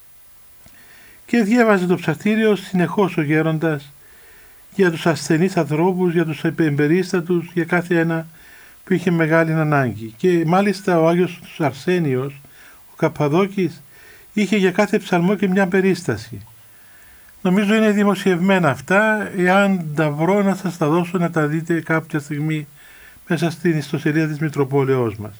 Και διέβαζε το ψαλτήριο συνεχώς ο γέροντας για τους ασθενείς ανθρώπους, για τους εμπερίστατους, για κάθε ένα που είχε μεγάλη ανάγκη. Και μάλιστα ο Άγιος Αρσένιος, ο Καππαδόκης, είχε για κάθε ψαλμό και μια περίσταση. Νομίζω είναι δημοσιευμένα αυτά, εάν τα βρω να σας τα δώσω να τα δείτε κάποια στιγμή μέσα στην ιστοσελίδα της Μητροπόλεως μας.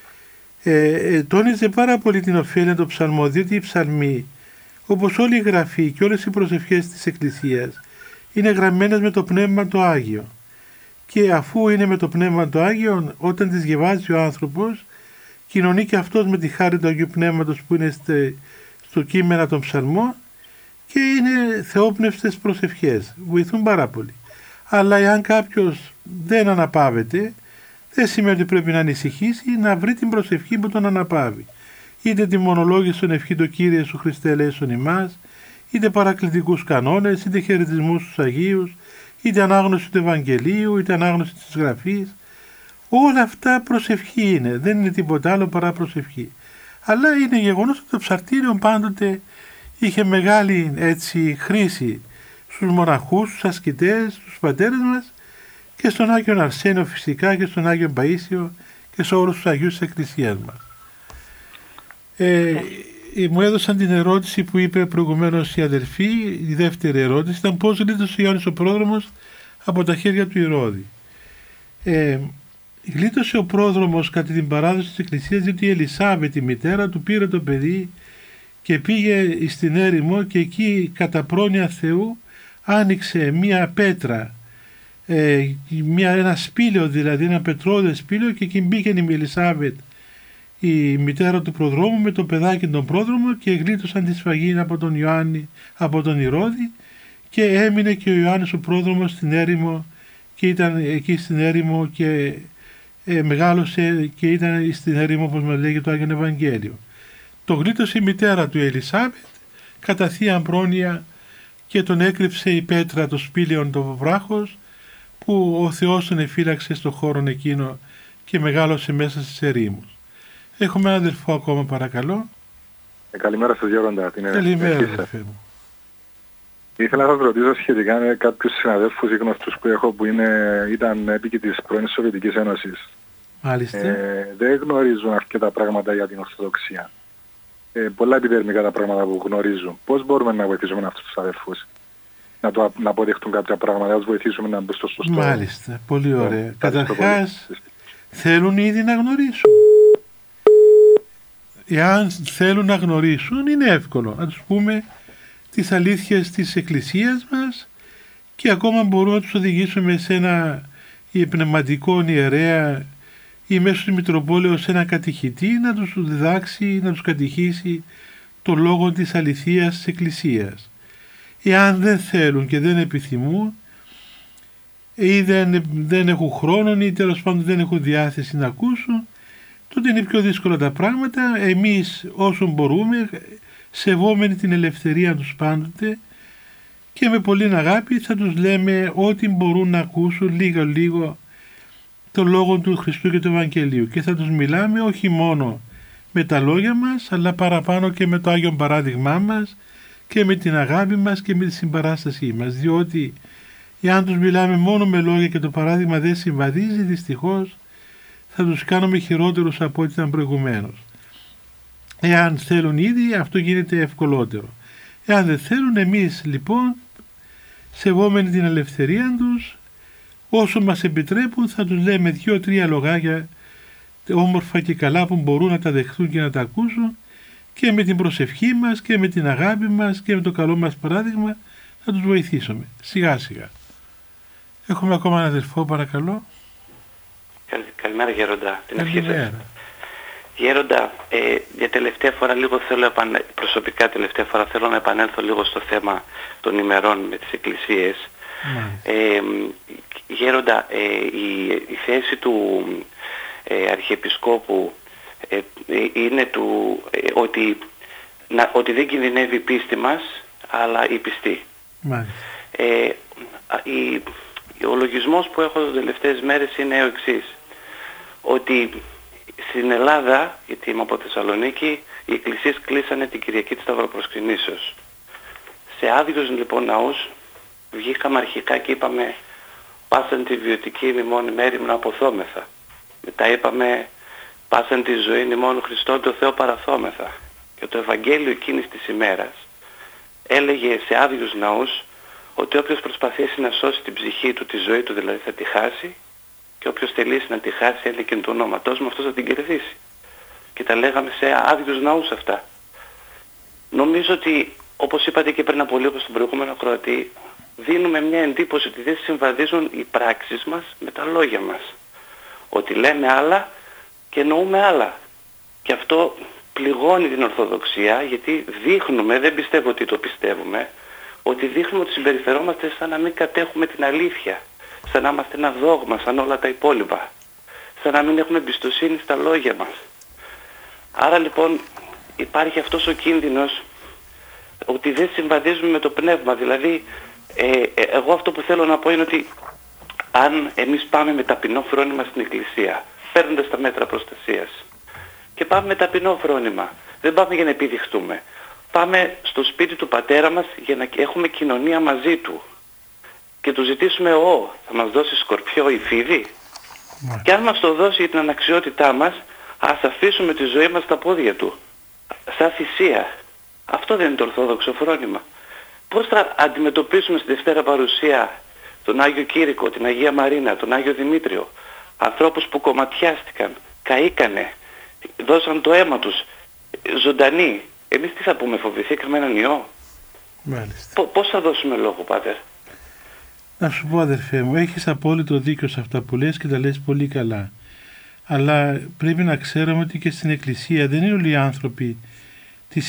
Τόνιζε πάρα πολύ την ωφέλεια των ψαλμών, διότι οι ψαλμοί, όπως όλη η γραφή και όλες οι προσευχές της Εκκλησίας, είναι γραμμένες με το Πνεύμα το Άγιο. Και αφού είναι με το Πνεύμα το Άγιο, όταν τις διαβάζει ο άνθρωπος, κοινωνεί και αυτός με τη χάρη του Αγίου Πνεύματος που είναι στο κείμενα των ψαλμών και είναι θεόπνευστες προσευχές. Βοηθούν πάρα πολύ. Αλλά εάν κάποιος δεν αναπαύεται, δεν σημαίνει ότι πρέπει να ανησυχήσει, να βρει την προσευχή που τον αναπαύει. Είτε τη μονολόγηση των ευχή το Κύριε Σου Χριστέ ελέησον ημάς, είτε παρακλητικούς κανόνες, είτε χαιρετισμούς στους Αγίους, είτε ανάγνωση του Ευαγγελίου, είτε ανάγνωση της Γραφής. Όλα αυτά προσευχή είναι, δεν είναι τίποτα άλλο παρά προσευχή. Αλλά είναι γεγονός ότι το ψαλτήριο πάντοτε είχε μεγάλη χρήση στους μοναχούς, στους ασκητές, στους πατέρες μας και στον Άγιον Αρσένιο φυσικά και στον Άγιον Παΐσιο και σε όλους τους Αγίους της Εκκλησίας μας. Μου έδωσαν την ερώτηση που είπε προηγουμένως η αδερφή, η δεύτερη ερώτηση ήταν πώς γλίτωσε ο Ιωάννης ο Πρόδρομος από τα χέρια του Ηρώδη. Γλίτωσε ο Πρόδρομος κατά την παράδοση της Εκκλησίας διότι η Ελισάβετ, η μητέρα του, πήρε το παιδί και πήγε στην έρημο και εκεί κατά πρόνοια Θεού άνοιξε μία πέτρα, ένα σπήλαιο δηλαδή, ένα πετρώδες σπήλαιο και εκεί μπήκε η Ελισάβετ, η μητέρα του προδρόμου με το παιδάκι τον πρόδρομο και γλίτωσαν τη σφαγή από τον Ιωάννη, από τον Ηρώδη και έμεινε και ο Ιωάννης ο πρόδρομος στην έρημο και ήταν εκεί στην έρημο και μεγάλωσε και ήταν στην έρημο όπως μας λέγει το Άγιον Ευαγγέλιο. Το γλίτωσε η μητέρα του Ελισάβετ κατά θεία πρόνοια και τον έκρυψε η πέτρα το σπήλαιον το βράχος που ο Θεός τον εφύλαξε στο χώρο εκείνο και μεγάλωσε μέσα στις ερήμους. Έχουμε έναν αδελφό ακόμα παρακαλώ. Καλημέρα σας Γέροντα. Καλημέρα αδελφέ μου. Ήθελα να σας ρωτήσω σχετικά με κάποιους συναδέλφους ή γνωστούς που έχω που ήταν έπικοι της πρώην Σοβιετικής Ένωσης. Μάλιστα. Δεν γνωρίζουν αρκετά πράγματα για την Ορθοδοξία. Πολλά επιδερμικά τα πράγματα που γνωρίζουν. Πώς μπορούμε να βοηθήσουμε αυτούς τους αδελφούς να αποδεχτούν κάποια πράγματα, να τους βοηθήσουμε να μπουν στο σωστό. Μάλιστα, πολύ ωραία. Καταρχάς θέλουν ήδη να γνωρίσουν. Εάν θέλουν να γνωρίσουν είναι εύκολο. Να τους πούμε τις αλήθειες της Εκκλησίας μας και ακόμα μπορούμε να τους οδηγήσουμε σε ένα πνευματικό ιερέα ή μέσω της Μητροπόλεως σε ένα κατηχητή να τους διδάξει, να τους κατηχήσει το λόγο της αληθείας της Εκκλησίας. Εάν δεν θέλουν και δεν επιθυμούν ή δεν έχουν χρόνο ή τέλος πάντων δεν έχουν διάθεση να ακούσουν, τότε είναι πιο δύσκολα τα πράγματα. Εμείς όσο μπορούμε, σεβόμενοι την ελευθερία τους πάντοτε και με πολλή αγάπη θα τους λέμε ό,τι μπορούν να ακούσουν λίγο το λόγο του Χριστού και του Ευαγγελίου και θα τους μιλάμε όχι μόνο με τα λόγια μας αλλά παραπάνω και με το Άγιον παράδειγμά μας και με την αγάπη μας και με τη συμπαράστασή μας, διότι εάν τους μιλάμε μόνο με λόγια και το παράδειγμα δεν συμβαδίζει, δυστυχώς θα τους κάνουμε χειρότερους από ό,τι ήταν προηγουμένως. Εάν θέλουν ήδη αυτό γίνεται ευκολότερο. Εάν δεν θέλουν, εμείς λοιπόν σεβόμενοι την ελευθερία τους όσο μας επιτρέπουν θα τους λέμε 2-3 λογάκια όμορφα και καλά που μπορούν να τα δεχτούν και να τα ακούσουν και με την προσευχή μας και με την αγάπη μας και με το καλό μας παράδειγμα να τους βοηθήσουμε σιγά σιγά. Έχουμε ακόμα έναν αδερφό, παρακαλώ. Καλημέρα Γέροντα, την ευχή σας. Γέροντα, για τελευταία φορά λίγο προσωπικά τελευταία φορά θέλω να επανέλθω λίγο στο θέμα των ημερών με τις εκκλησίες. Γέροντα, η θέση του Αρχιεπισκόπου είναι ότι δεν κινδυνεύει η πίστη μας, αλλά η πιστή. Ο λογισμός που έχω τις τελευταίες μέρες είναι ο εξής, ότι στην Ελλάδα, γιατί είμαι από Θεσσαλονίκη, οι εκκλησίες κλείσανε την Κυριακή της Σταυροπροσκυνήσεως. Σε άδειους λοιπόν ναούς βγήκαμε αρχικά και είπαμε «Πάσαν τη βιωτική ημιμόν ημέρη να αποθόμεθα». Μετά είπαμε «Πάσαν τη ζωή ημιμόν Χριστόν το Θεό παραθόμεθα». Και το Ευαγγέλιο εκείνης της ημέρας έλεγε σε άδειους ναούς ότι όποιος προσπαθήσει να σώσει την ψυχή του, τη ζωή του δηλαδή, θα τη χάσει, και όποιος θελήσει να τη χάσει, έλεγε του ονόματός μου, αυτός θα την κερδίσει. Και τα λέγαμε σε άδειους ναούς αυτά. Νομίζω ότι, όπως είπατε και πριν από λίγο στον προηγούμενο ακροατή, δίνουμε μια εντύπωση ότι δεν συμβαδίζουν οι πράξεις μας με τα λόγια μας. Ότι λέμε άλλα και εννοούμε άλλα. Και αυτό πληγώνει την Ορθοδοξία, γιατί δείχνουμε, δεν πιστεύω ότι το πιστεύουμε, ότι δείχνουμε ότι συμπεριφερόμαστε σαν να μην κατέχουμε την αλήθεια, σαν να είμαστε ένα δόγμα, σαν όλα τα υπόλοιπα, σαν να μην έχουμε εμπιστοσύνη στα λόγια μας. Άρα λοιπόν υπάρχει αυτός ο κίνδυνος ότι δεν συμβαδίζουμε με το πνεύμα. Δηλαδή εγώ αυτό που θέλω να πω είναι ότι αν εμείς πάμε με ταπεινό φρόνημα στην εκκλησία, παίρνοντας τα μέτρα προστασίας, και πάμε με ταπεινό φρόνημα, δεν πάμε για να επιδειχτούμε, πάμε στο σπίτι του πατέρα μας για να έχουμε κοινωνία μαζί του και του ζητήσουμε θα μας δώσει σκορπιό ή φίδι. Και αν μας το δώσει για την αναξιότητά μας, ας αφήσουμε τη ζωή μας στα πόδια του, σαν θυσία. Αυτό δεν είναι το ορθόδοξο φρόνημα. Πώς θα αντιμετωπίσουμε στη Δευτέρα Παρουσία τον Άγιο Κήρυκο, την Αγία Μαρίνα, τον Άγιο Δημήτριο, ανθρώπους που κομματιάστηκαν, καήκανε, δώσαν το αίμα τους, ζωντανοί. Εμείς τι θα πούμε, φοβηθήκαμε έναν ιό? Πώς θα δώσουμε λόγο, Πάτερ? Να σου πω, αδερφέ μου, έχεις απόλυτο δίκιο σε αυτά που λες και τα λες πολύ καλά. Αλλά πρέπει να ξέρουμε ότι και στην Εκκλησία δεν είναι όλοι οι άνθρωποι της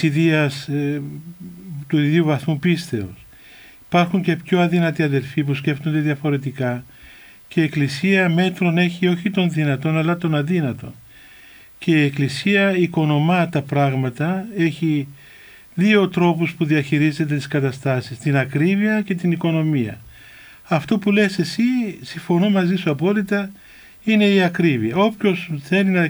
του ιδίου βαθμού πίστεως. Υπάρχουν και πιο αδύνατοι αδερφοί που σκέφτονται διαφορετικά, και η Εκκλησία μέτρον έχει όχι των δυνατών αλλά των αδύνατων. Και η Εκκλησία οικονομά τα πράγματα, έχει δύο τρόπους που διαχειρίζεται τις καταστάσεις, την ακρίβεια και την οικονομία. Αυτό που λες εσύ, συμφωνώ μαζί σου απόλυτα, είναι η ακρίβεια. Όποιος θέλει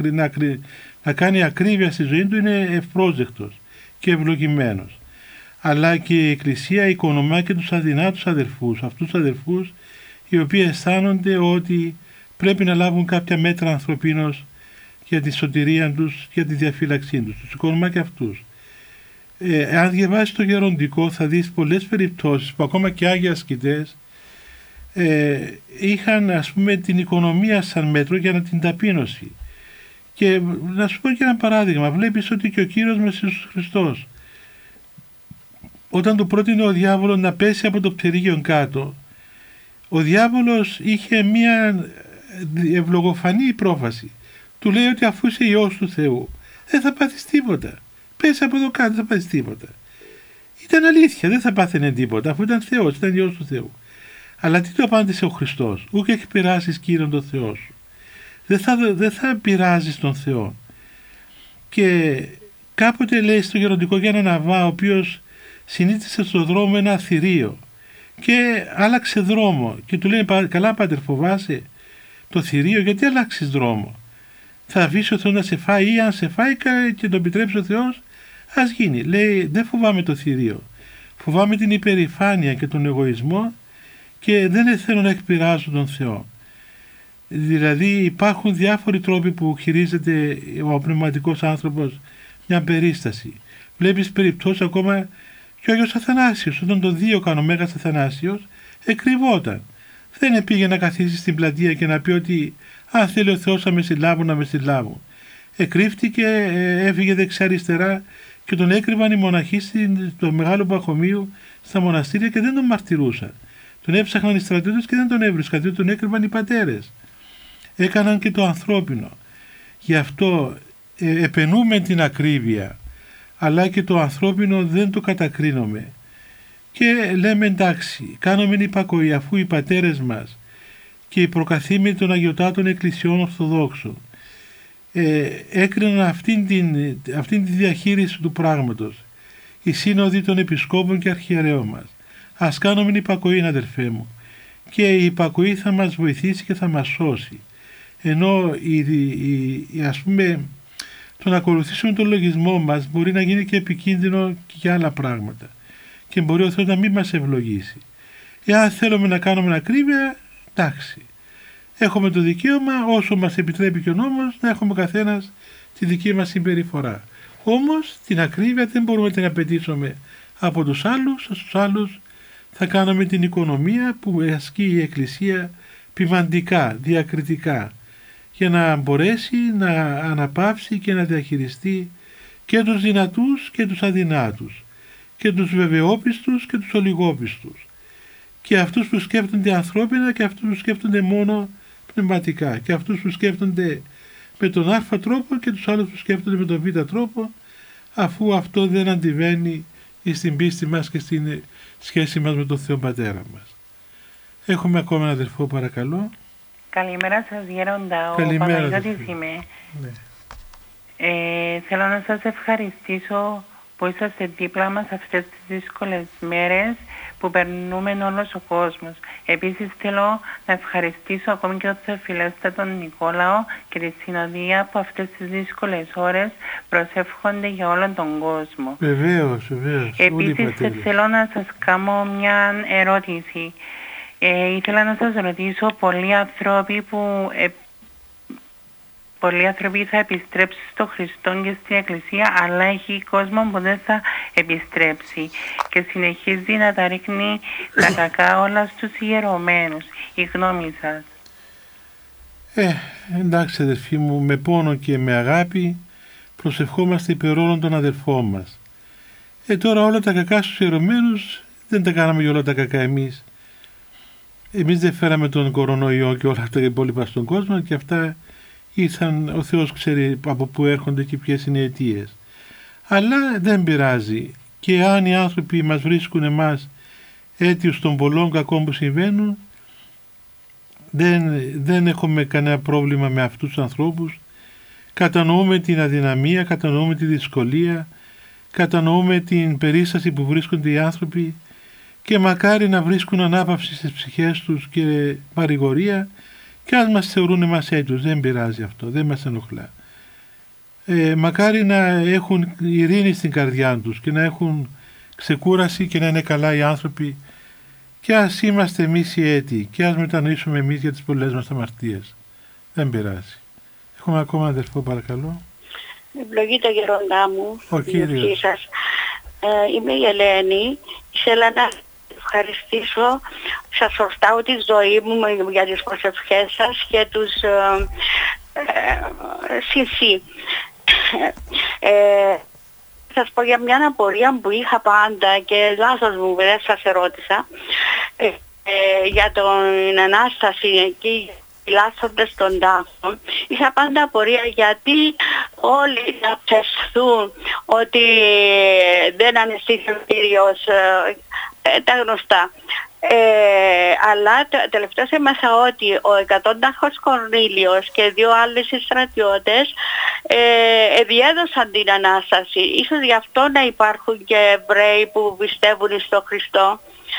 να κάνει ακρίβεια στη ζωή του είναι ευπρόσδεκτος και ευλογημένος. Αλλά και η Εκκλησία οικονομά και τους αδυνάτους αδερφούς, αυτούς τους αδερφούς οι οποίοι αισθάνονται ότι πρέπει να λάβουν κάποια μέτρα ανθρωπίνως για τη σωτηρία τους, για τη διαφύλαξή τους. Τους οικονομά και αυτούς. Αν διαβάσεις το Γεροντικό θα δεις πολλές περιπτώσεις που ακόμα και Άγιοι ασκητές είχαν, ας πούμε, την οικονομία σαν μέτρο για την ταπείνωση. Και να σου πω και ένα παράδειγμα. Βλέπεις ότι και ο Κύριος μας Ιησούς Χριστός, όταν του πρότεινε ο διάβολος να πέσει από το πτερίγιο κάτω, ο διάβολος είχε μία ευλογοφανή πρόφαση. Του λέει ότι αφού είσαι Υιός του Θεού δεν θα πάθεις τίποτα. Πέσει από εδώ κάτω, δεν θα πάθεις τίποτα. Ήταν αλήθεια, δεν θα πάθαινε τίποτα, αφού ήταν Θεός, ήταν Υιός του Θεού. Αλλά τι το απάντησε ο Χριστός? Ούκ εκπειράζεις Κύριον τον Θεό σου. Δεν θα πειράζεις τον Θεό. Και κάποτε λέει στο Γεροντικό για έναν Αβά, ο οποίος συνήθισε στο δρόμο ένα θηρίο και άλλαξε δρόμο και του λέει, καλά Πάτερ, φοβάσαι το θηρίο? Γιατί αλλάξεις δρόμο? Θα αφήσει ο Θεός να σε φάει, ή αν σε φάει και το επιτρέψει ο Θεός, ας γίνει. Λέει, δεν φοβάμαι το θηρίο, φοβάμαι την υπερηφάνεια και τον εγωισμό και δεν θέλω να εκπειράζω τον Θεό. Δηλαδή υπάρχουν διάφοροι τρόποι που χειρίζεται ο πνευματικός άνθρωπος μια περίσταση. Βλέπεις περιπτώσεις ακόμα και ο Άγιος Αθανάσιος, όταν τον δίωκαν ο Μέγας Αθανάσιος, εκρυβόταν. Δεν πήγε να καθίσει στην πλατεία και να πει ότι αν θέλει ο Θεός να με συλλάβουν, να με συλλάβουν. εκρύφτηκε, έφυγε δεξιά-αριστερά και τον έκρυβαν οι μοναχοί στο Μεγάλο Παχωμείο στα μοναστήρια και δεν τον μαρτυρούσαν. Τον έψαχναν οι στρατιώτες και δεν τον έβρισκαν, διότι τον έκρυβαν οι πατέρες. Έκαναν και το ανθρώπινο. Γι' αυτό επενούμε την ακρίβεια, αλλά και το ανθρώπινο δεν το κατακρίνουμε. Και λέμε εντάξει, κάνουμε υπακοή, αφού οι πατέρες μας και οι προκαθήμενοι των Αγιωτάτων Εκκλησιών Ορθοδόξων έκριναν αυτήν τη διαχείριση του πράγματος, οι σύνοδοι των επισκόπων και αρχιερέων μας. Ας κάνουμε υπακοή, αδερφέ μου, και η υπακοή θα μας βοηθήσει και θα μας σώσει. Ενώ ας πούμε το να ακολουθήσουμε τον λογισμό μας μπορεί να γίνει και επικίνδυνο και για άλλα πράγματα και μπορεί ο Θεός να μην μας ευλογήσει. Εάν θέλουμε να κάνουμε ακρίβεια, εντάξει, έχουμε το δικαίωμα όσο μας επιτρέπει και ο νόμος να έχουμε καθένας τη δική μας συμπεριφορά. Όμως την ακρίβεια δεν μπορούμε να την απαιτήσουμε από τους άλλους. Στους άλλους θα κάνουμε την οικονομία που ασκεί η Εκκλησία ποιμαντικά, διακριτικά, για να μπορέσει να αναπαύσει και να διαχειριστεί και τους δυνατούς και τους αδυνάτους, και τους βεβαιόπιστους και τους ολιγόπιστους, και αυτούς που σκέφτονται ανθρώπινα και αυτούς που σκέφτονται μόνο πνευματικά, και αυτούς που σκέφτονται με τον α τρόπο και τους άλλους που σκέφτονται με τον β τρόπο, αφού αυτό δεν αντιβαίνει στην πίστη μας και στην σχέση μας με τον Θεό Πατέρα μας. Έχουμε ακόμα έναν αδελφό, παρακαλώ. Καλημέρα σας, Γέροντα. Ο Παναγιώτης είμαι. Ναι. Θέλω να σας ευχαριστήσω που είσαστε δίπλα μας αυτές τις δύσκολες μέρες που περνούμε όλος ο κόσμος. Επίσης θέλω να ευχαριστήσω ακόμη και τον Θεοφιλέστατον Νικόλαο και τη συνοδεία που αυτές τις δύσκολες ώρες προσεύχονται για όλον τον κόσμο. Βεβαίως, βεβαίως. Επίσης θέλω να σας κάνω μια ερώτηση. Ήθελα να σας ρωτήσω, πολλοί άνθρωποι θα επιστρέψει στο Χριστό και στην Εκκλησία, αλλά έχει κόσμο που δεν θα επιστρέψει και συνεχίζει να τα ρίχνει τα κακά όλα στους ιερωμένους. Η γνώμη σας? Εντάξει, αδερφοί μου, με πόνο και με αγάπη προσευχόμαστε υπέρ όλων των αδερφών μας. Τώρα όλα τα κακά στους ιερωμένους δεν τα κάναμε για όλα τα κακά εμείς. Εμείς δεν φέραμε τον κορονοϊό και όλα αυτά τα υπόλοιπα στον κόσμο, και αυτά ήρθαν, ο Θεός ξέρει από πού έρχονται και ποιες είναι οι αιτίες. Αλλά δεν πειράζει, και αν οι άνθρωποι μας βρίσκουν εμάς αίτιους των πολλών κακών που συμβαίνουν, δεν έχουμε κανένα πρόβλημα με αυτούς τους ανθρώπους. Κατανοούμε την αδυναμία, κατανοούμε τη δυσκολία, κατανοούμε την περίσταση που βρίσκονται οι άνθρωποι, και μακάρι να βρίσκουν ανάπαυση στις ψυχές τους και παρηγορία, και ας μας θεωρούν εμάς έτους, δεν πειράζει αυτό, δεν μας ενοχλά. Μακάρι να έχουν ειρήνη στην καρδιά τους και να έχουν ξεκούραση και να είναι καλά οι άνθρωποι, και ας είμαστε εμείς οι έτοιοι και ας μετανοήσουμε εμείς για τις πολλές μας αμαρτίες. Δεν πειράζει. Έχουμε ακόμα αδελφό, παρακαλώ. Ευλογείτε Γεροντά μου. Ο Κύριος. Είμαι η Ελένη. Ήθελα να ευχαριστήσω. Σας χρωστάω τη ζωή μου για τις προσευχές σας και τους συνθή. Σας πω για μια απορία που είχα πάντα και λάθος μου δεν σας ερώτησα για την Ανάσταση εκεί, φυλάσσοντες των τάφων. Είχα πάντα απορία γιατί όλοι να ψευθούν ότι δεν ανεστήθη ο Κύριος, τα γνωστά. Αλλά τελευταία έμαθα ότι ο εκατόνταχος Κορνήλιος και δύο άλλοι στρατιώτες διέδωσαν την Ανάσταση. Ίσως γι' αυτό να υπάρχουν και Εβραίοι που πιστεύουν στο Χριστό.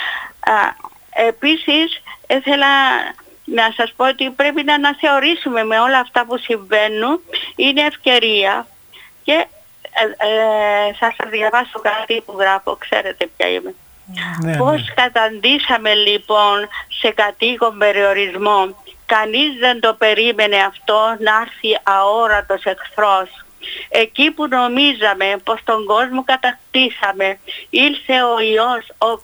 Επίσης ήθελα να σας πω ότι πρέπει να αναθεωρήσουμε με όλα αυτά που συμβαίνουν. Είναι ευκαιρία και θα σας διαβάσω κάτι που γράφω, ξέρετε ποια είμαι. Ναι, πώς καταντήσαμε λοιπόν σε κατοίκον περιορισμό. Κανείς δεν το περίμενε αυτό, να έρθει αόρατος εχθρός. Εκεί που νομίζαμε πως τον κόσμο κατακτήσαμε, ήρθε ο ιός, ο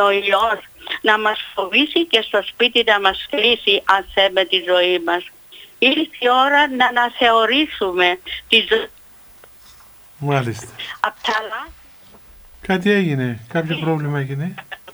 κορονοϊός, να μας φοβήσει και στο σπίτι να μας κλείσει αν θέμε τη ζωή μας. ήρθε η ώρα να αναθεωρήσουμε τη ζωή. Μάλιστα. Απ' τα λάθη. Κάτι έγινε, κάποιο πρόβλημα έγινε.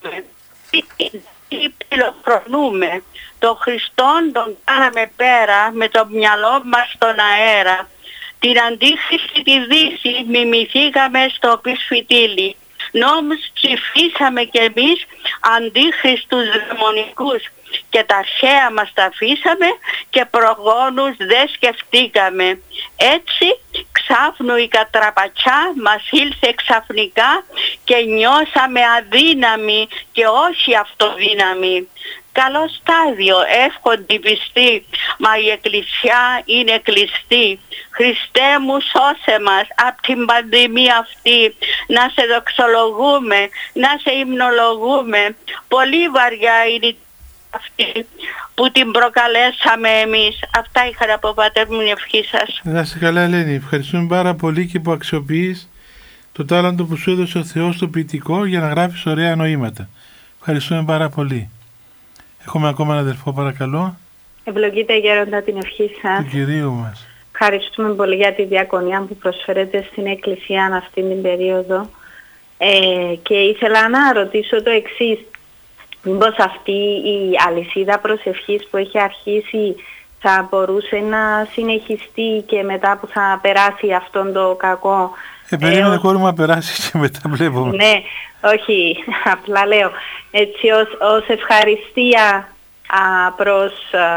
Πυλοχρονούμε. Το Χριστόν τον κάναμε πέρα με το μυαλό μας στον αέρα. Την αντίχρηστη τη Δύση μιμηθήκαμε στο πισφυτίλι. Νόμους ψηφίσαμε κι εμείς αντίχριστους δαιμονικούς και τα αρχαία μας τα αφήσαμε και προγόνους δεν σκεφτήκαμε. Έτσι ξάφνου η κατραπατσιά μας ήλθε ξαφνικά και νιώσαμε αδύναμοι και όχι αυτοδύναμοι. Καλό στάδιο, εύχονται οι πιστοί, μα η Εκκλησιά είναι κλειστή. Χριστέ μου σώσε μας από την πανδημία αυτή, να σε δοξολογούμε, να σε υμνολογούμε. Πολύ βαριά είναι αυτή που την προκαλέσαμε εμείς. Αυτά είχα να πω, πατέρ μου, η ευχή σας. Να είσαι καλά, Ελένη. Ευχαριστούμε πάρα πολύ και που αξιοποιείς το τάλαντο που σου έδωσε ο Θεός στο ποιητικό για να γράφεις ωραία νοήματα. Ευχαριστούμε πάρα πολύ. Έχουμε ακόμα έναν αδερφό, παρακαλώ. Ευλογείτε γέροντα την ευχή σας. Του Κυρίου μας. Ευχαριστούμε πολύ για τη διακονία που προσφέρετε στην Εκκλησία αυτή την περίοδο. Και ήθελα να ρωτήσω το εξής. Μήπως αυτή η αλυσίδα προσευχής που έχει αρχίσει θα μπορούσε να συνεχιστεί και μετά που θα περάσει αυτόν το κακό. Περίμενε κόρη μου να περάσει και μετά βλέπουμε. Ναι, όχι, απλά λέω έτσι ως ευχαριστία προς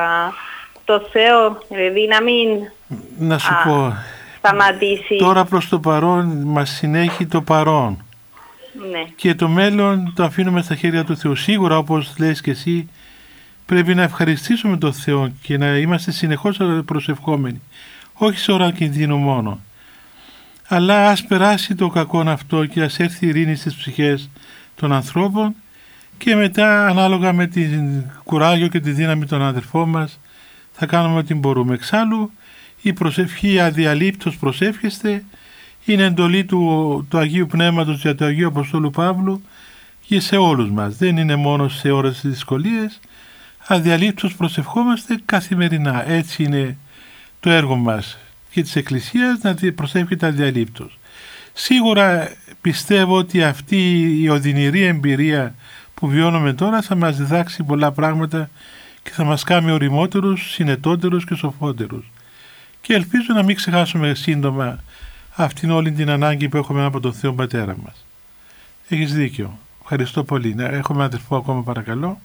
το Θεό, δηλαδή να μην να σου πω, σταματήσει. Τώρα προς το παρόν μας συνέχει το παρόν. Ναι. Και το μέλλον το αφήνουμε στα χέρια του Θεού. Σίγουρα, όπως λες και εσύ, πρέπει να ευχαριστήσουμε τον Θεό και να είμαστε συνεχώς προσευχόμενοι. Όχι σε ώρα κινδύνου μόνο. Αλλά ας περάσει το κακό αυτό και ας έρθει η ειρήνη στις ψυχές των ανθρώπων και μετά, ανάλογα με την κουράγιο και τη δύναμη των αδερφών μας, θα κάνουμε ό,τι μπορούμε. Εξάλλου, η προσευχή αδιαλείπτως προσεύχεστε είναι εντολή του Αγίου Πνεύματος για του Αγίου Αποστόλου Παύλου και σε όλους μας. Δεν είναι μόνο σε ώρες της δυσκολίες. Αδιαλείπτως προσευχόμαστε καθημερινά. Έτσι είναι το έργο μας και της Εκκλησίας, να προσεύχεται αδιαλείπτως. Σίγουρα πιστεύω ότι αυτή η οδυνηρή εμπειρία που βιώνουμε τώρα θα μας διδάξει πολλά πράγματα και θα μας κάνει ωριμότερους, συνετότερους και σοφότερους. Και ελπίζω να μην ξεχάσουμε σύντομα αυτήν όλη την ανάγκη που έχουμε από τον Θεό Πατέρα μας. Έχεις δίκιο. Ευχαριστώ πολύ. Έχουμε αδερφό ακόμα, παρακαλώ.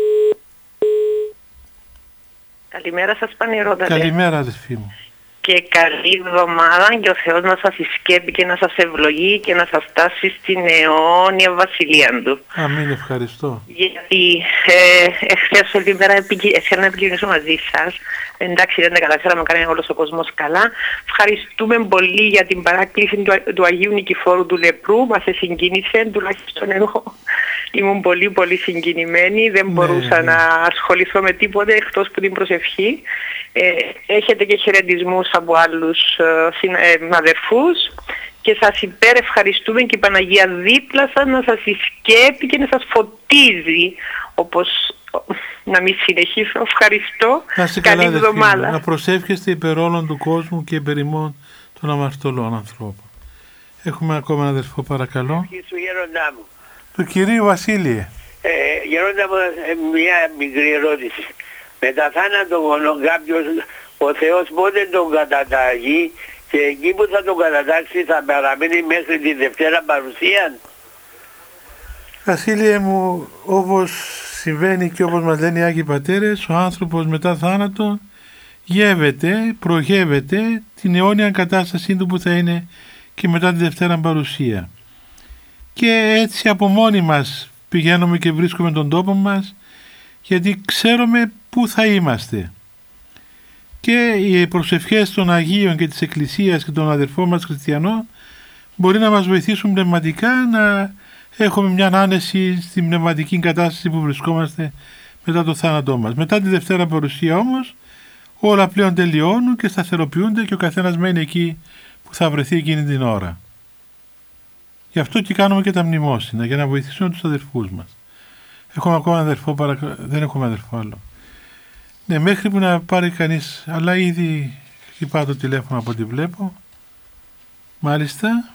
Καλημέρα σας, Πανηρώτατε. Καλημέρα, αδερφή μου. Και καλή εβδομάδα και ο Θεός να σας συσκέπει και να σας ευλογεί και να σας φτάσει στην αιώνια βασιλεία Του. Αμήν, ευχαριστώ. Γιατί εχθές όλη την μέρα θέλω να επικοινωνήσω μαζί σας. Εντάξει, δεν τα καταφέραμε, κάνει όλος ο κόσμος καλά. Ευχαριστούμε πολύ για την παράκληση του Αγίου Νικηφόρου του Λεπρού. Μας συγκίνησε, τουλάχιστον εγώ ήμουν πολύ πολύ συγκινημένη. Δεν μπορούσα να ασχοληθώ με τίποτε εκτός από την προσευχή. Έχετε και χαιρετισμούς από άλλους αδερφούς και σας υπερευχαριστούμε και η Παναγία δίπλα σας να σας συσκέπει και να σας φωτίζει, όπως να μην συνεχίσω. Ευχαριστώ. Καλή εβδομάδα. Να προσεύχεστε υπέρ όλων του κόσμου και υπέρ ημών των αμαρτωλών ανθρώπων. Έχουμε ακόμα ένα αδερφό, παρακαλώ. Γέροντά μου. Του κυρίου Βασίλειε. Γέροντα μου, μια μικρή ερώτηση. Μετά θάνατο κάποιος, ο Θεός πότε τον καταταγεί και εκεί που θα τον κατατάξει θα παραμείνει μέχρι τη Δευτέρα παρουσία. Βασίλειε μου, όπως συμβαίνει και όπως μας λένε οι Άγιοι Πατέρες, ο άνθρωπος μετά θάνατο προγεύεται την αιώνια κατάστασή του που θα είναι και μετά τη Δευτέρα παρουσία. Και έτσι από μόνοι μας πηγαίνουμε και βρίσκουμε τον τόπο μας, γιατί ξέρουμε πού θα είμαστε. Και οι προσευχές των Αγίων και της Εκκλησίας και των αδερφών μας χριστιανών μπορεί να μας βοηθήσουν πνευματικά να έχουμε μια άνεση στην πνευματική κατάσταση που βρισκόμαστε μετά το θάνατό μας. Μετά τη Δευτέρα παρουσία όμως όλα πλέον τελειώνουν και σταθεροποιούνται και ο καθένας μένει εκεί που θα βρεθεί εκείνη την ώρα. Γι' αυτό και κάνουμε και τα μνημόσυνα, για να βοηθήσουμε τους αδερφούς μας. Έχουμε ακόμα αδερφό, δεν έχουμε αδερφό άλλο. Ναι, μέχρι που να πάρει κανείς, αλλά ήδη χτυπά το τηλέφωνο από ό,τι βλέπω. Μάλιστα.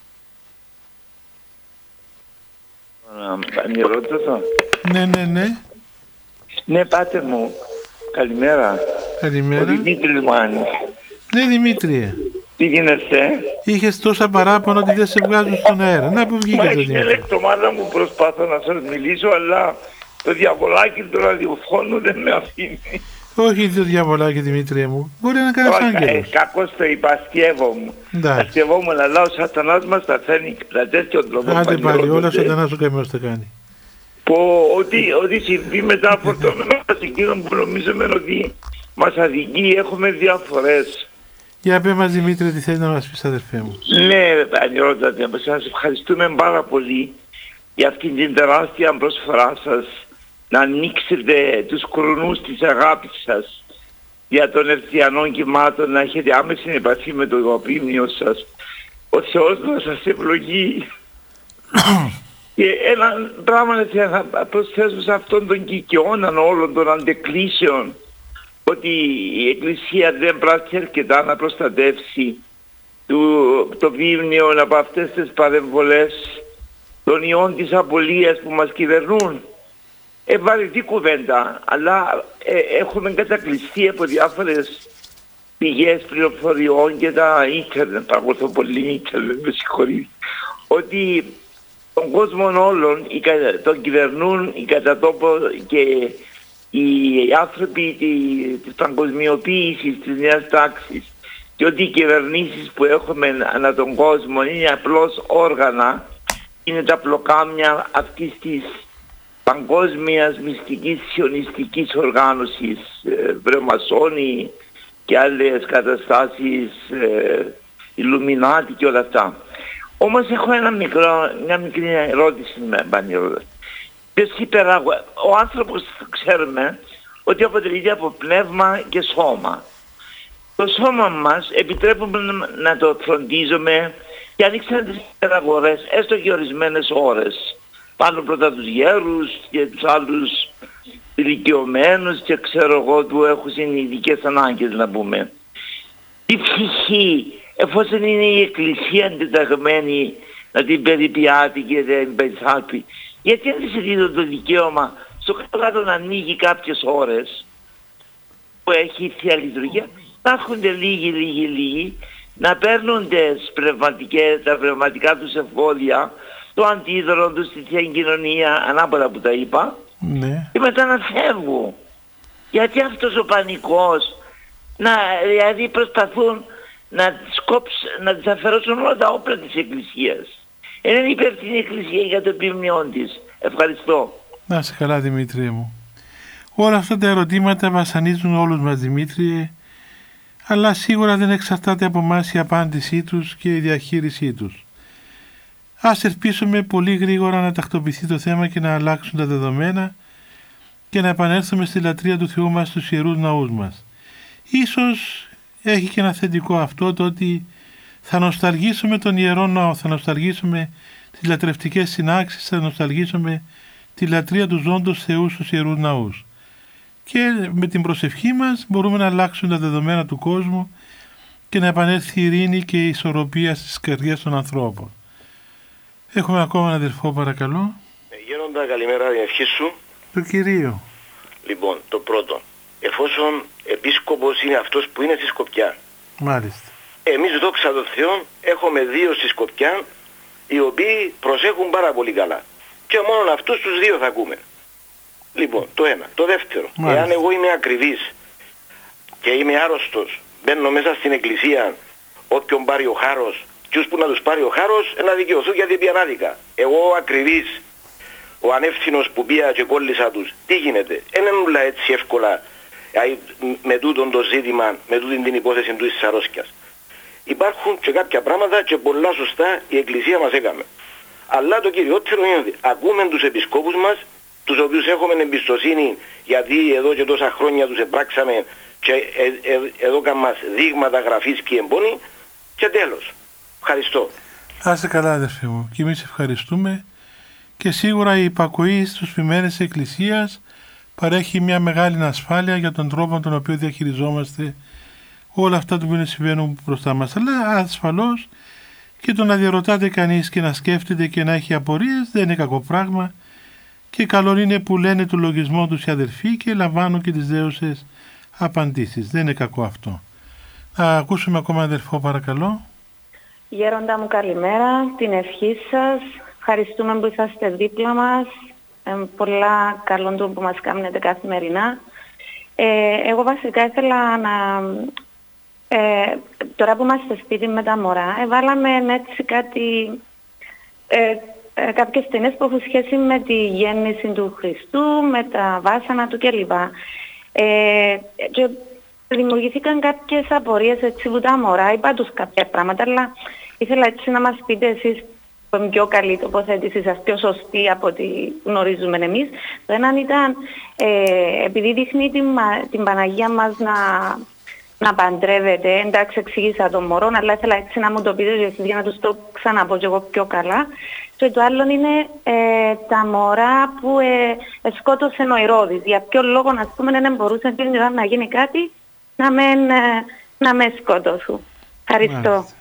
Ναι. Ναι, πάτερ μου. Καλημέρα. Καλημέρα. Ο Δημήτρης Μάνης. Ναι, Δημήτριε. Τι γίνεσαι? Είχες τόσα παράπονα ότι δεν σε βγάζουν στον αέρα. Να που βγήκε το Δημήτρη. Έχει εβδομάδα μου προσπάθω να σας μιλήσω, αλλά το διαβολάκι του ραδιοφώνου δεν με αφήνει. Όχι το διαβολάκι, Δημήτριε μου. Μπορεί να κάνεις άγγελος. Κακώς το είπα, αστιεύομαι. Αστιευόμουν, αλλά ο σατανάς μας τα φέρνει κατά τέτοιο τρόπο. Άντε πάλι, όλα ο σατανάς ο καημός τα κάνει. Ότι συμβεί μετά από το μας εκείνο που νομίζουμε ότι μας αδικεί, έχουμε διαφορές. Για πέ μας, Δημήτρη, τι θέλει να μας πεις, αδερφέ μου. Ναι, Πανιώτατε, σας ευχαριστούμε πάρα πολύ για αυτήν την τεράστια προσφορά σας να ανοίξετε τους κορονούς της αγάπης σας για των ευθιανών κυμάτων, να έχετε άμεση επαφή με το υπομνείο σας. Ο Θεός να σας ευλογεί. Και ένα πράγμα θα προσθέσω σε αυτόν τον κικαιώνα όλων των αντεκκλήσεων, ότι η Εκκλησία δεν πράττει αρκετά να προστατεύσει το βίβλιο από αυτές τις παρεμβολές των ιών της απολίας που μας κυβερνούν. Βαρετή κουβέντα, αλλά έχουμε κατακλειστεί από διάφορες πηγές πληροφοριών και τα ίντερνετ, παρακολουθώ πολύ ίντερνετ, με συγχωρείτε, ότι τον κόσμο όλων τον κυβερνούν οι κατατόπο και οι άνθρωποι της παγκοσμιοποίησης, της νέας τάξης, και ότι οι κυβερνήσεις που έχουμε ανά τον κόσμο είναι απλώς όργανα, είναι τα πλοκάμια αυτής της παγκόσμιας μυστικής σιωνιστικής οργάνωσης, βρεμασόνοι και άλλες καταστάσεις, Ιλουμινάτι και όλα αυτά. Όμως έχω μια μικρή ερώτηση με Πανιώτα. Ο άνθρωπος ξέρουμε ότι αποτελείται από πνεύμα και σώμα. Το σώμα μας επιτρέπουμε να το φροντίζουμε και ανοίξαν τις υπεραγορές έστω και ορισμένες ώρες. Πάνω πρώτα τους γέρους και τους άλλους ηλικιωμένους και ξέρω εγώ του έχουν ειδικές ανάγκες να πούμε. Η ψυχή, εφόσον είναι η Εκκλησία αντιταγμένη να την περιποιάται και δεν περιθάλπει, γιατί δεν σε δίνει το δικαίωμα στο κάτω να ανοίγει κάποιες ώρες που έχει η Θεία Λειτουργία, να έρχονται λίγοι, να παίρνονται τα πνευματικά τους εμβόλια, το αντίδωρο τους στη Θεία Κοινωνία, ανάποδα που τα είπα, ναι, και μετά να φεύγουν. Γιατί αυτός ο πανικός, δηλαδή προσπαθούν να τις αφαιρώσουν όλα τα όπλα της Εκκλησίας. Είναι υπεύθυνη η Εκκλησία για το επιμνιόν της. Ευχαριστώ. Να είσαι καλά, Δημήτριε μου. Όλα αυτά τα ερωτήματα βασανίζουν όλους μας, Δημήτριε, αλλά σίγουρα δεν εξαρτάται από εμάς η απάντησή τους και η διαχείρισή τους. Ας ελπίσουμε πολύ γρήγορα να τακτοποιηθεί το θέμα και να αλλάξουν τα δεδομένα και να επανέλθουμε στη λατρεία του Θεού μας στους ιερούς ναούς μας. Ίσως έχει και ένα θετικό αυτό, το ότι θα νοσταλγήσουμε τον Ιερό Ναό, θα νοσταλγήσουμε τις λατρευτικές συνάξεις, θα νοσταλγήσουμε τη λατρεία του ζώντος Θεού στους Ιερούς Ναούς. Και με την προσευχή μας μπορούμε να αλλάξουν τα δεδομένα του κόσμου και να επανέλθει η ειρήνη και η ισορροπία στις καρδιές των ανθρώπων. Έχουμε ακόμα έναν αδερφό, παρακαλώ. Γέροντα, καλημέρα, την ευχή σου. Το Κυρίο. Λοιπόν, το πρώτο. Εφόσον επίσκοπος είναι αυτός που είναι στη Σκοπιά. Μάλιστα. Εμείς, δόξα τω Θεώ, έχουμε 2 στη Σκοπιά, οι οποίοι προσέχουν πάρα πολύ καλά. Και μόνο αυτούς τους 2 θα ακούμε. Λοιπόν, το ένα. Το δεύτερο. Μάλιστα. Εάν εγώ είμαι ακριβής και είμαι άρρωστος, μπαίνω μέσα στην εκκλησία, όποιον πάρει ο χάρος, ποιους που να τους πάρει ο χάρος, να δικαιωθούν γιατί πήγαν άδικα. Εγώ ο ακριβής, ο ανεύθυνος που πήγα και κόλλησα τους, τι γίνεται? Είναι όλα έτσι εύκολα με τούτον το ζήτημα, με τούτην την υπόθεση του της αρρώσκιας. Υπάρχουν και κάποια πράγματα και πολλά σωστά η Εκκλησία μας έκαμε. Αλλά το κυριότερο είναι ότι ακούμε τους επισκόπους μας, τους οποίους έχουμε εμπιστοσύνη γιατί εδώ και τόσα χρόνια τους επράξαμε και εδώ κάνουμε δείγματα γραφής και εμπόνη, και τέλος. Ευχαριστώ. Άσε καλά, αδερφέ μου, και εμείς ευχαριστούμε, και σίγουρα η υπακοή στους ποιμένες της Εκκλησίας παρέχει μια μεγάλη ασφάλεια για τον τρόπο τον οποίο διαχειριζόμαστε όλα αυτά που συμβαίνουν μπροστά μας. Αλλά ασφαλώς και το να διαρωτάται κανείς και να σκέφτεται και να έχει απορίες δεν είναι κακό πράγμα, και καλό είναι που λένε το λογισμό τους οι αδελφοί και λαμβάνουν και τις δέουσες απαντήσεις. Δεν είναι κακό αυτό. Να ακούσουμε ακόμα αδελφό, παρακαλώ. Γέροντα μου, καλημέρα. Την ευχή σας. Ευχαριστούμε που είσαστε δίπλα μας. Πολλά καλών του που μας κάνετε καθημερινά. Εγώ βασικά ήθελα να... τώρα που είμαστε σπίτι με τα μωρά, βάλαμε έτσι κάτι... κάποιες ταινίες που έχουν σχέση με τη γέννηση του Χριστού, με τα βάσανα του κλπ. Και δημιουργήθηκαν κάποιες απορίες έτσι που τα μωρά, είπα τους κάποια πράγματα, αλλά ήθελα έτσι να μας πείτε εσείς με πιο καλή τοποθέτηση σας, πιο σωστή από ό,τι γνωρίζουμε εμείς. Το έναν ήταν, επειδή δείχνει την Παναγία μας να παντρεύεται, εντάξει εξήγησα το μωρό, αλλά ήθελα έτσι να μου το πείτε εσείς για να τους το ξαναπώ και εγώ πιο καλά. Και το άλλο είναι τα μωρά που σκότωσε ο Ηρώδης. Για ποιο λόγο, ας πούμε, δεν μπορούσε να γίνει κάτι να με σκότωσουν. Ευχαριστώ. Μάλιστα.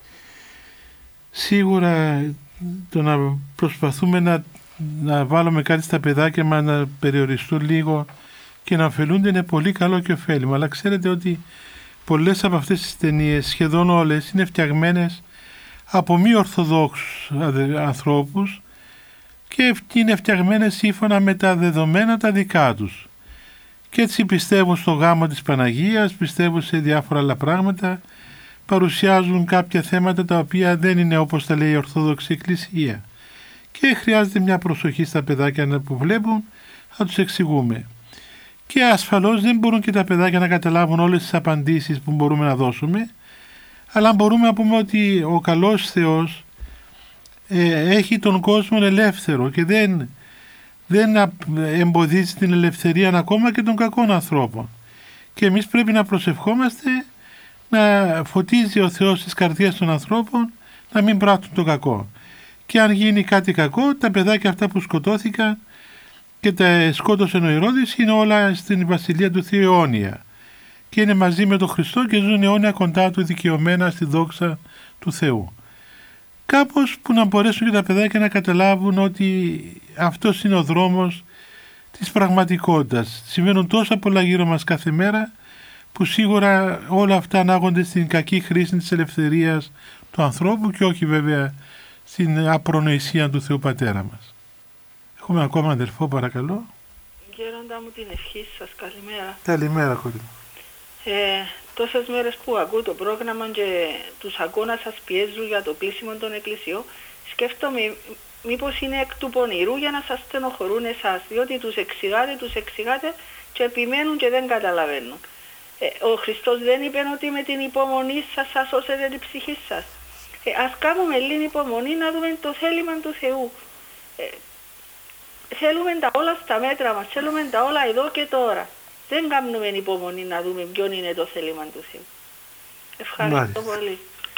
Σίγουρα το να προσπαθούμε να βάλουμε κάτι στα παιδάκια μας να περιοριστούν λίγο και να ωφελούνται είναι πολύ καλό και ωφέλιμο. Αλλά ξέρετε ότι πολλές από αυτές τις ταινίες, σχεδόν όλες, είναι φτιαγμένες από μη ορθοδόξους ανθρώπους και είναι φτιαγμένες σύμφωνα με τα δεδομένα τα δικά τους. Και έτσι πιστεύουν στο γάμο της Παναγίας, πιστεύουν σε διάφορα άλλα πράγματα, παρουσιάζουν κάποια θέματα τα οποία δεν είναι όπως τα λέει η Ορθόδοξη Εκκλησία. Και χρειάζεται μια προσοχή στα παιδάκια που βλέπουν, θα τους εξηγούμε. Και ασφαλώς δεν μπορούν και τα παιδάκια να καταλάβουν όλες τις απαντήσεις που μπορούμε να δώσουμε, αλλά μπορούμε να πούμε ότι ο καλός Θεός έχει τον κόσμο ελεύθερο και δεν εμποδίζει την ελευθερία ακόμα και των κακών ανθρώπων. Και εμείς πρέπει να προσευχόμαστε να φωτίζει ο Θεός στις καρδιές των ανθρώπων να μην πράττουν το κακό. Και αν γίνει κάτι κακό, τα παιδάκια αυτά που σκοτώθηκαν και τα σκότωσε ο Ηρώδης είναι όλα στην Βασιλεία του Θεού αιώνια. Και είναι μαζί με τον Χριστό και ζουν αιώνια κοντά του δικαιωμένα στη δόξα του Θεού. Κάπως που να μπορέσουν και τα παιδάκια να καταλάβουν ότι αυτός είναι ο δρόμος της πραγματικότητας. Συμβαίνουν τόσα πολλά γύρω μας κάθε μέρα που σίγουρα όλα αυτά ανάγονται στην κακή χρήση της ελευθερίας του ανθρώπου και όχι βέβαια στην απρονοησία του Θεού Πατέρα μας. Έχουμε ακόμα αδελφό, παρακαλώ. Γέροντα μου, την ευχή σας, καλημέρα. Καλημέρα, κόρη. Τόσες μέρες που ακούω το πρόγραμμα και τους ακούω να σας πιέζουν για το κλείσιμο των εκκλησιών, σκέφτομαι μήπως είναι εκ του πονηρού για να σας στενοχωρούν εσάς, διότι τους εξηγάτε και επιμένουν και δεν καταλαβαίνουν. Ο Χριστός δεν είπε ότι με την υπομονή σας θα σώσετε την ψυχή σας. Ας κάνουμε λίγη υπομονή να δούμε το θέλημα του Θεού. Θέλουμε τα όλα στα μέτρα μας, θέλουμε τα όλα εδώ και τώρα. Δεν κάνουμε υπομονή να δούμε ποιον είναι το θέλημα του Θεού. Ευχαριστώ πολύ.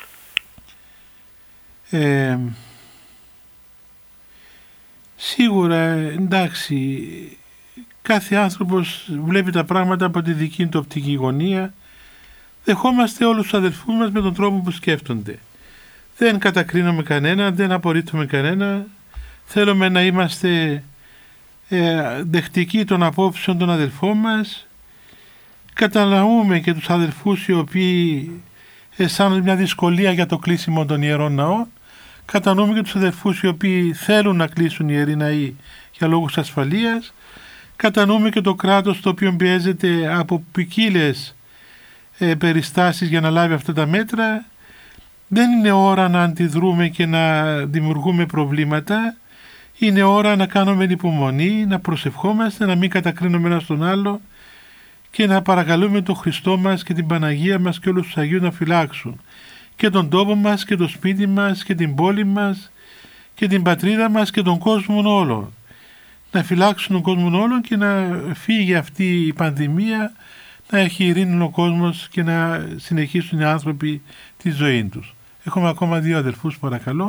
Σίγουρα, εντάξει, κάθε άνθρωπος βλέπει τα πράγματα από τη δική του οπτική γωνία. Δεχόμαστε όλους τους αδελφούς μας με τον τρόπο που σκέφτονται. Δεν κατακρίνουμε κανένα, δεν απορρίπτουμε κανένα. Θέλουμε να είμαστε δεχτικοί των απόψεων των αδελφών μας. Καταναούμε και τους αδελφούς οι οποίοι αισθάνονται μια δυσκολία για το κλείσιμο των ιερών ναών. Κατανοούμε και τους αδελφούς οι οποίοι θέλουν να κλείσουν οι ιεροί ναοί για λόγους ασφαλείας. Κατανοούμε και το κράτος το οποίο πιέζεται από ποικίλες περιστάσεις για να λάβει αυτά τα μέτρα. Δεν είναι ώρα να αντιδρούμε και να δημιουργούμε προβλήματα. Είναι ώρα να κάνουμε υπομονή, να προσευχόμαστε, να μην κατακρίνουμε ένα τον άλλο και να παρακαλούμε τον Χριστό μας και την Παναγία μας και όλους τους Αγίους να φυλάξουν και τον τόπο μας και το σπίτι μας και την πόλη μας και την πατρίδα μας και τον κόσμο όλο. Να φυλάξουν τον κόσμο όλο και να φύγει αυτή η πανδημία, να έχει ειρήνη ο κόσμος και να συνεχίσουν οι άνθρωποι τη ζωή τους. Έχουμε ακόμα δύο αδελφούς, παρακαλώ.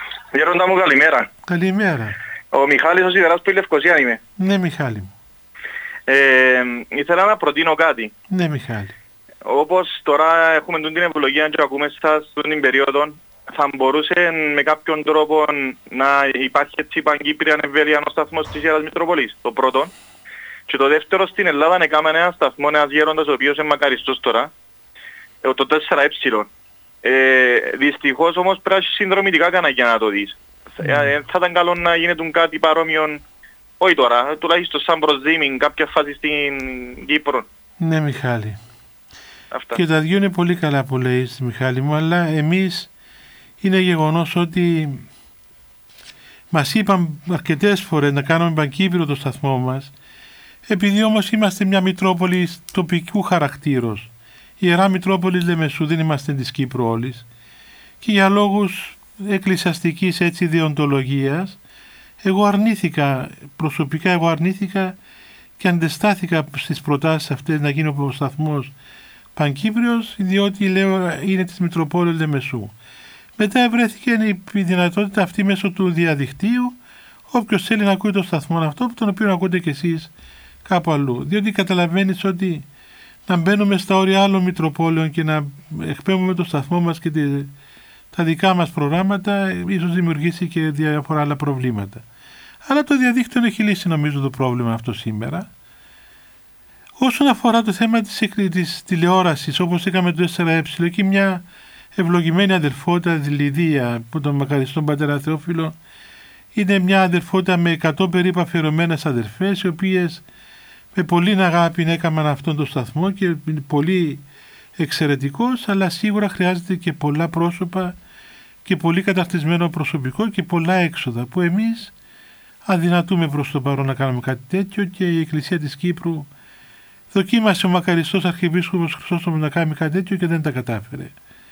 Γέροντα μου, καλημέρα. Καλημέρα. Ο Μιχάλης ο Σιδεράς που η Λευκοσία είμαι. Ναι, Μιχάλη μου. Ήθελα να προτείνω κάτι. Ναι, Μιχάλη. Όπως τώρα έχουμε την ευλογία και ακούμε σας την περίοδο, θα μπορούσε με κάποιον τρόπο να υπάρχει έτσι πανκύπρια εμβέλεια ο σταθμός της Ιεράς Μητροπολής, το πρώτο. Και το δεύτερο, στην Ελλάδα έκαμε ένα σταθμό, ένας γέροντας ο οποίος είναι μακαριστός τώρα, το 4Ε. Δυστυχώς όμως πρέπει να συνδρομητικά κανένα για να το δεις. Θα ήταν καλό να γίνεται κάτι παρόμοιο, όχι τώρα, τουλάχιστον σαν προσδήμη κάποια φάση στην Κύπρο. Ναι, Μιχάλη. Αυτά. Και τα δυο είναι πολύ καλά που λέεις, Μιχάλη μου, αλλά εμείς είναι γεγονός ότι μας είπαν αρκετές φορές να κάνουμε πανκύπριο το σταθμό μας, επειδή όμως είμαστε μια Μητρόπολη τοπικού χαρακτήρος. Η Ιερά Μητρόπολη Λεμεσού, δεν είμαστε της Κύπρου όλης, και για λόγους εκκλησιαστικής έτσι διοντολογίας προσωπικά εγώ αρνήθηκα και αντιστάθηκα στις προτάσεις αυτές να γίνει ο σταθμός πανκύπριος, διότι λέω είναι της Μητροπόλεως Λεμεσού. Μετά βρέθηκε η δυνατότητα αυτή μέσω του διαδικτύου, όποιος θέλει να ακούει το σταθμό αυτό, τον οποίο ακούτε και εσείς κάπου αλλού. Διότι καταλαβαίνεις ότι να μπαίνουμε στα όρια άλλων Μητροπόλεων και να εκπέμπουμε το σταθμό μας και τα δικά μας προγράμματα ίσως δημιουργήσει και διάφορα άλλα προβλήματα. Αλλά το διαδίκτυο έχει λύσει νομίζω το πρόβλημα αυτό σήμερα. Όσον αφορά το θέμα της τηλεόρασης, όπως είχαμε το 4Ε, εκεί μια ευλογημένη αδερφότητα, τη Λιδία, που τον μακαριστόν πατέρα Θεόφιλο, είναι μια αδερφότητα με 100 περίπου αφιερωμένες αδερφές, οι οποίες με πολύ αγάπη έκαναν αυτόν τον σταθμό και πολύ εξαιρετικός, αλλά σίγουρα χρειάζεται και πολλά πρόσωπα και πολύ καταρτισμένο προσωπικό και πολλά έξοδα, που εμείς αδυνατούμε προς το παρόν να κάνουμε κάτι τέτοιο, και η Εκκλησία της Κύπρου δοκίμασε ο μακαριστός Αρχιεπίσκοπος Χρυσόστομος να κάνει κάτι τέτοιο και δεν τα κατάφερε.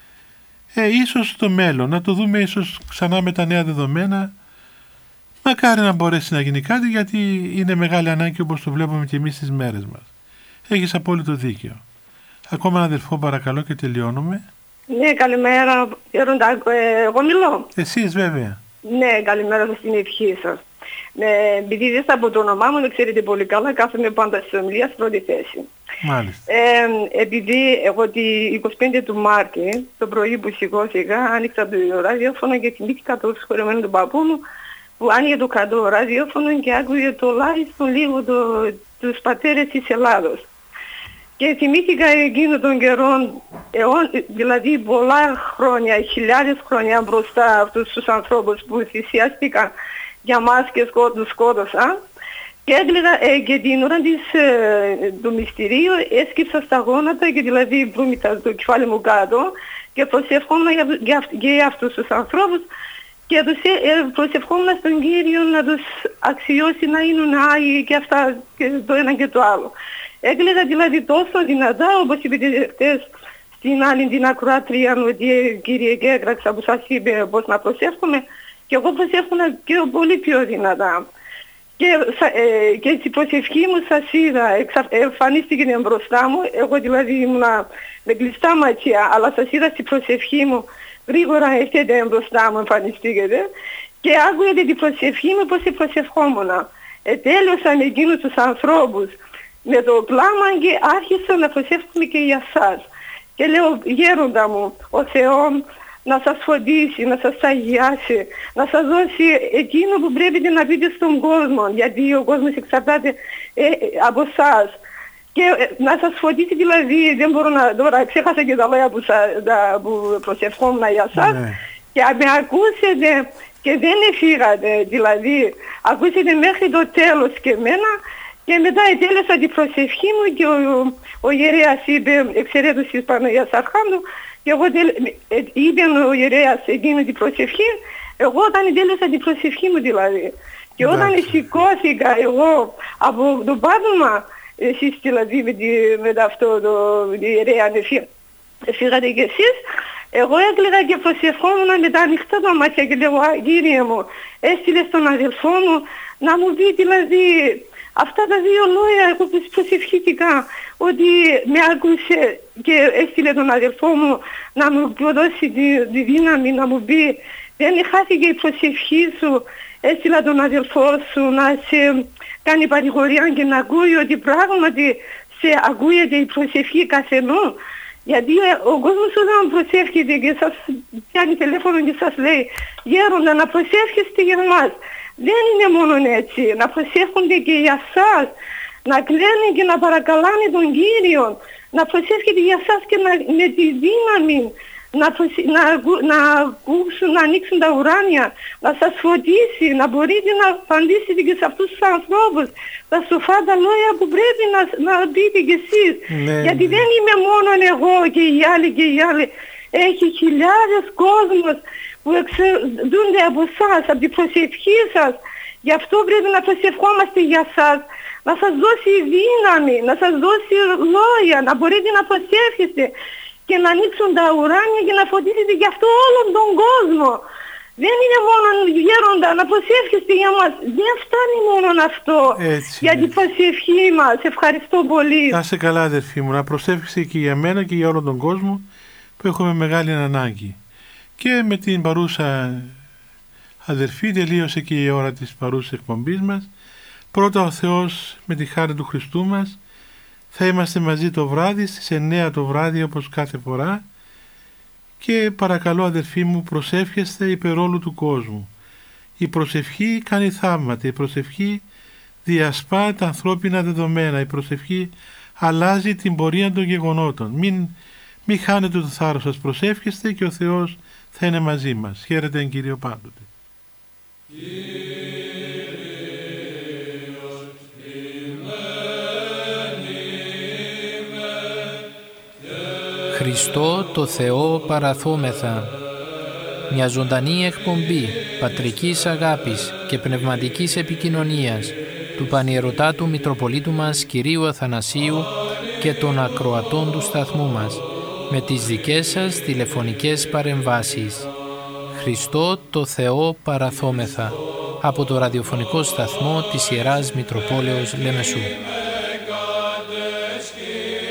Ίσως στο μέλλον, να το δούμε ίσως ξανά με τα νέα δεδομένα, μακάρι να μπορέσει να γίνει κάτι, γιατί είναι μεγάλη ανάγκη όπως το βλέπουμε και εμείς στις μέρες μας. Έχεις απόλυτο δίκιο. Ακόμα ένα αδελφό παρακαλώ και τελειώνουμε. Ναι, καλημέρα. Εγώ μιλώ. Εσείς βέβαια. Ναι, καλημέρα σας στην ευχή σας. Επειδή δεν θα πω το όνομά μου, δεν ξέρετε πολύ καλά, κάθομαι πάντα στις ομιλίες πρώτη θέση. Μάλιστα. Επειδή εγώ τη 25 του Μάρτη, το πρωί που σηκώθηκα, άνοιξα το ραδιόφωνο και θυμήθηκα το συγχωρεμένο του παππού μου, που άνοιγε το κάτω ραδιόφωνο και άκουγε τουλάχιστον λίγο τους πατέρες της Ελλάδος. Και θυμήθηκα εκείνο τον καιρό, δηλαδή πολλά χρόνια, χιλιάδες χρόνια μπροστά αυτούς τους ανθρώπους που θυσιάστηκαν για μας και τους σκότωσαν. Και έκλαιγα και την ώρα του μυστηρίου έσκυψα στα γόνατα και δηλαδή βρούμητα το κεφάλι μου κάτω και προσευχόμουν για αυτούς τους ανθρώπους και προσευχόμουν στον Κύριο να τους αξιώσει να είναι άγιοι και αυτά και το ένα και το άλλο. Έκλαιγα δηλαδή τόσο δυνατά, όπως είπετε χτες στην άλλη την ακροάτρια, ότι κύριε και έκραξα που σας είπε πώς να προσεύχομαι, και εγώ προσεύχομαι και πολύ πιο δυνατά. Και έτσι η προσευχή μου σας είδα, εμφανίστηκε μπροστά μου, εγώ δηλαδή ήμουνα με κλειστά μάτια, αλλά σας είδα στην προσευχή μου, γρήγορα έρχεται μπροστά μου, εμφανιστήκετε, και άκουγατε την προσευχή μου πώς προσευχόμουν. Τέλειωσα με εκείνους τους ανθρώπους με το κλάμα και άρχισα να προσεύχομαι και για σας. Και λέω, γέροντα μου, ο Θεός να σας φωτίσει, να σας αγιάσει, να σας δώσει εκείνο που πρέπει να πείτε στον κόσμο, γιατί ο κόσμος εξαρτάται από εσάς. Και να σας φωτίσει δηλαδή, δεν μπορώ να, τώρα ξέχασα και τα λόγια που προσευχόμουν για σας, και με ακούσετε και δεν φύγατε, δηλαδή ακούσετε μέχρι το τέλος και εμένα. Και μετά τέλειωσα την προσευχή μου και ο ιερέας είπε εξαιρέτως της Παναγίας Αρχάντου, και εγώ είπε ο ιερέας εκείνη την προσευχή, εγώ όταν τέλειωσα την προσευχή μου δηλαδή. Και όταν σηκώθηκα εγώ από το πάτωμα, εσείς δηλαδή με αυτό το ιερέα φύγατε κι εσείς, εγώ έκλαιγα και προσευχόμουν με τα ανοιχτά τα μάτια και λέω, Κύριε μου, έστειλε στον αδελφό μου να μου πει δηλαδή αυτά τα δύο λόγια, εγώ προσευχήθηκα ότι με άκουσε και έστειλε τον αδελφό μου να μου δώσει τη δύναμη, να μου πει δεν χάθηκε η προσευχή σου, έστειλα τον αδελφό σου να σε κάνει παρηγορία και να ακούει ότι πράγματι σε ακούγεται η προσευχή καθενού. Γιατί ο κόσμος όταν προσεύχεται και σας πιάνει τηλέφωνο και σας λέει γέροντα να προσεύχεστε για μας. Δεν είναι μόνο έτσι, να προσεύχονται και για σας, να κλαίνουν και να παρακαλάνε τον Κύριο, να προσεύχεται για σας και με τη δύναμη να ακούσουν, να ανοίξουν τα ουράνια, να σας φωτίσει, να μπορείτε να απαντήσετε και σε αυτούς τους ανθρώπους τα σοφά τα λόγια που πρέπει να πείτε κι εσείς. Ναι. Γιατί δεν είμαι μόνο εγώ και οι άλλοι και οι άλλοι. Έχει χιλιάδες κόσμος που εξαρτούνται από εσάς, από την προσευχή σας. Γι' αυτό πρέπει να προσευχόμαστε για σας. Να σας δώσει δύναμη, να σας δώσει λόγια, να μπορείτε να προσεύχεστε και να ανοίξουν τα ουράνια και να φωτίσετε γι' αυτό όλον τον κόσμο. Δεν είναι μόνο γέροντα να προσεύχεστε για μας. Δεν φτάνει μόνο αυτό. Έτσι, για την προσευχή μας. Ευχαριστώ πολύ. Να είσαι καλά αδερφή μου. Να προσεύχεστε και για μένα και για όλον τον κόσμο που έχουμε μεγάλη ανάγκη. Και με την παρούσα αδερφή τελείωσε και η ώρα της παρούσας εκπομπής μας. Πρώτα ο Θεός με τη χάρη του Χριστού μας θα είμαστε μαζί το βράδυ στις 9 το βράδυ όπως κάθε φορά και παρακαλώ αδερφοί μου προσεύχεστε υπέρ όλου του κόσμου. Η προσευχή κάνει θαύματα, η προσευχή διασπά τα ανθρώπινα δεδομένα, η προσευχή αλλάζει την πορεία των γεγονότων. Μην χάνετε το θάρρος σας, προσεύχεστε και ο Θεός θα είναι μαζί μας. Χαίρετε εν Κύριο πάντοτε. Χριστό το Θεό παραθόμεθα. Μια ζωντανή εκπομπή πατρικής αγάπης και πνευματικής επικοινωνίας του Πανιερωτάτου Μητροπολίτου μας Κυρίου Αθανασίου και των ακροατών του σταθμού μας με τις δικές σας τηλεφωνικές παρεμβάσεις. Χριστό το Θεό παραθόμεθα από το ραδιοφωνικό σταθμό της Ιεράς Μητροπόλεως Λεμεσού.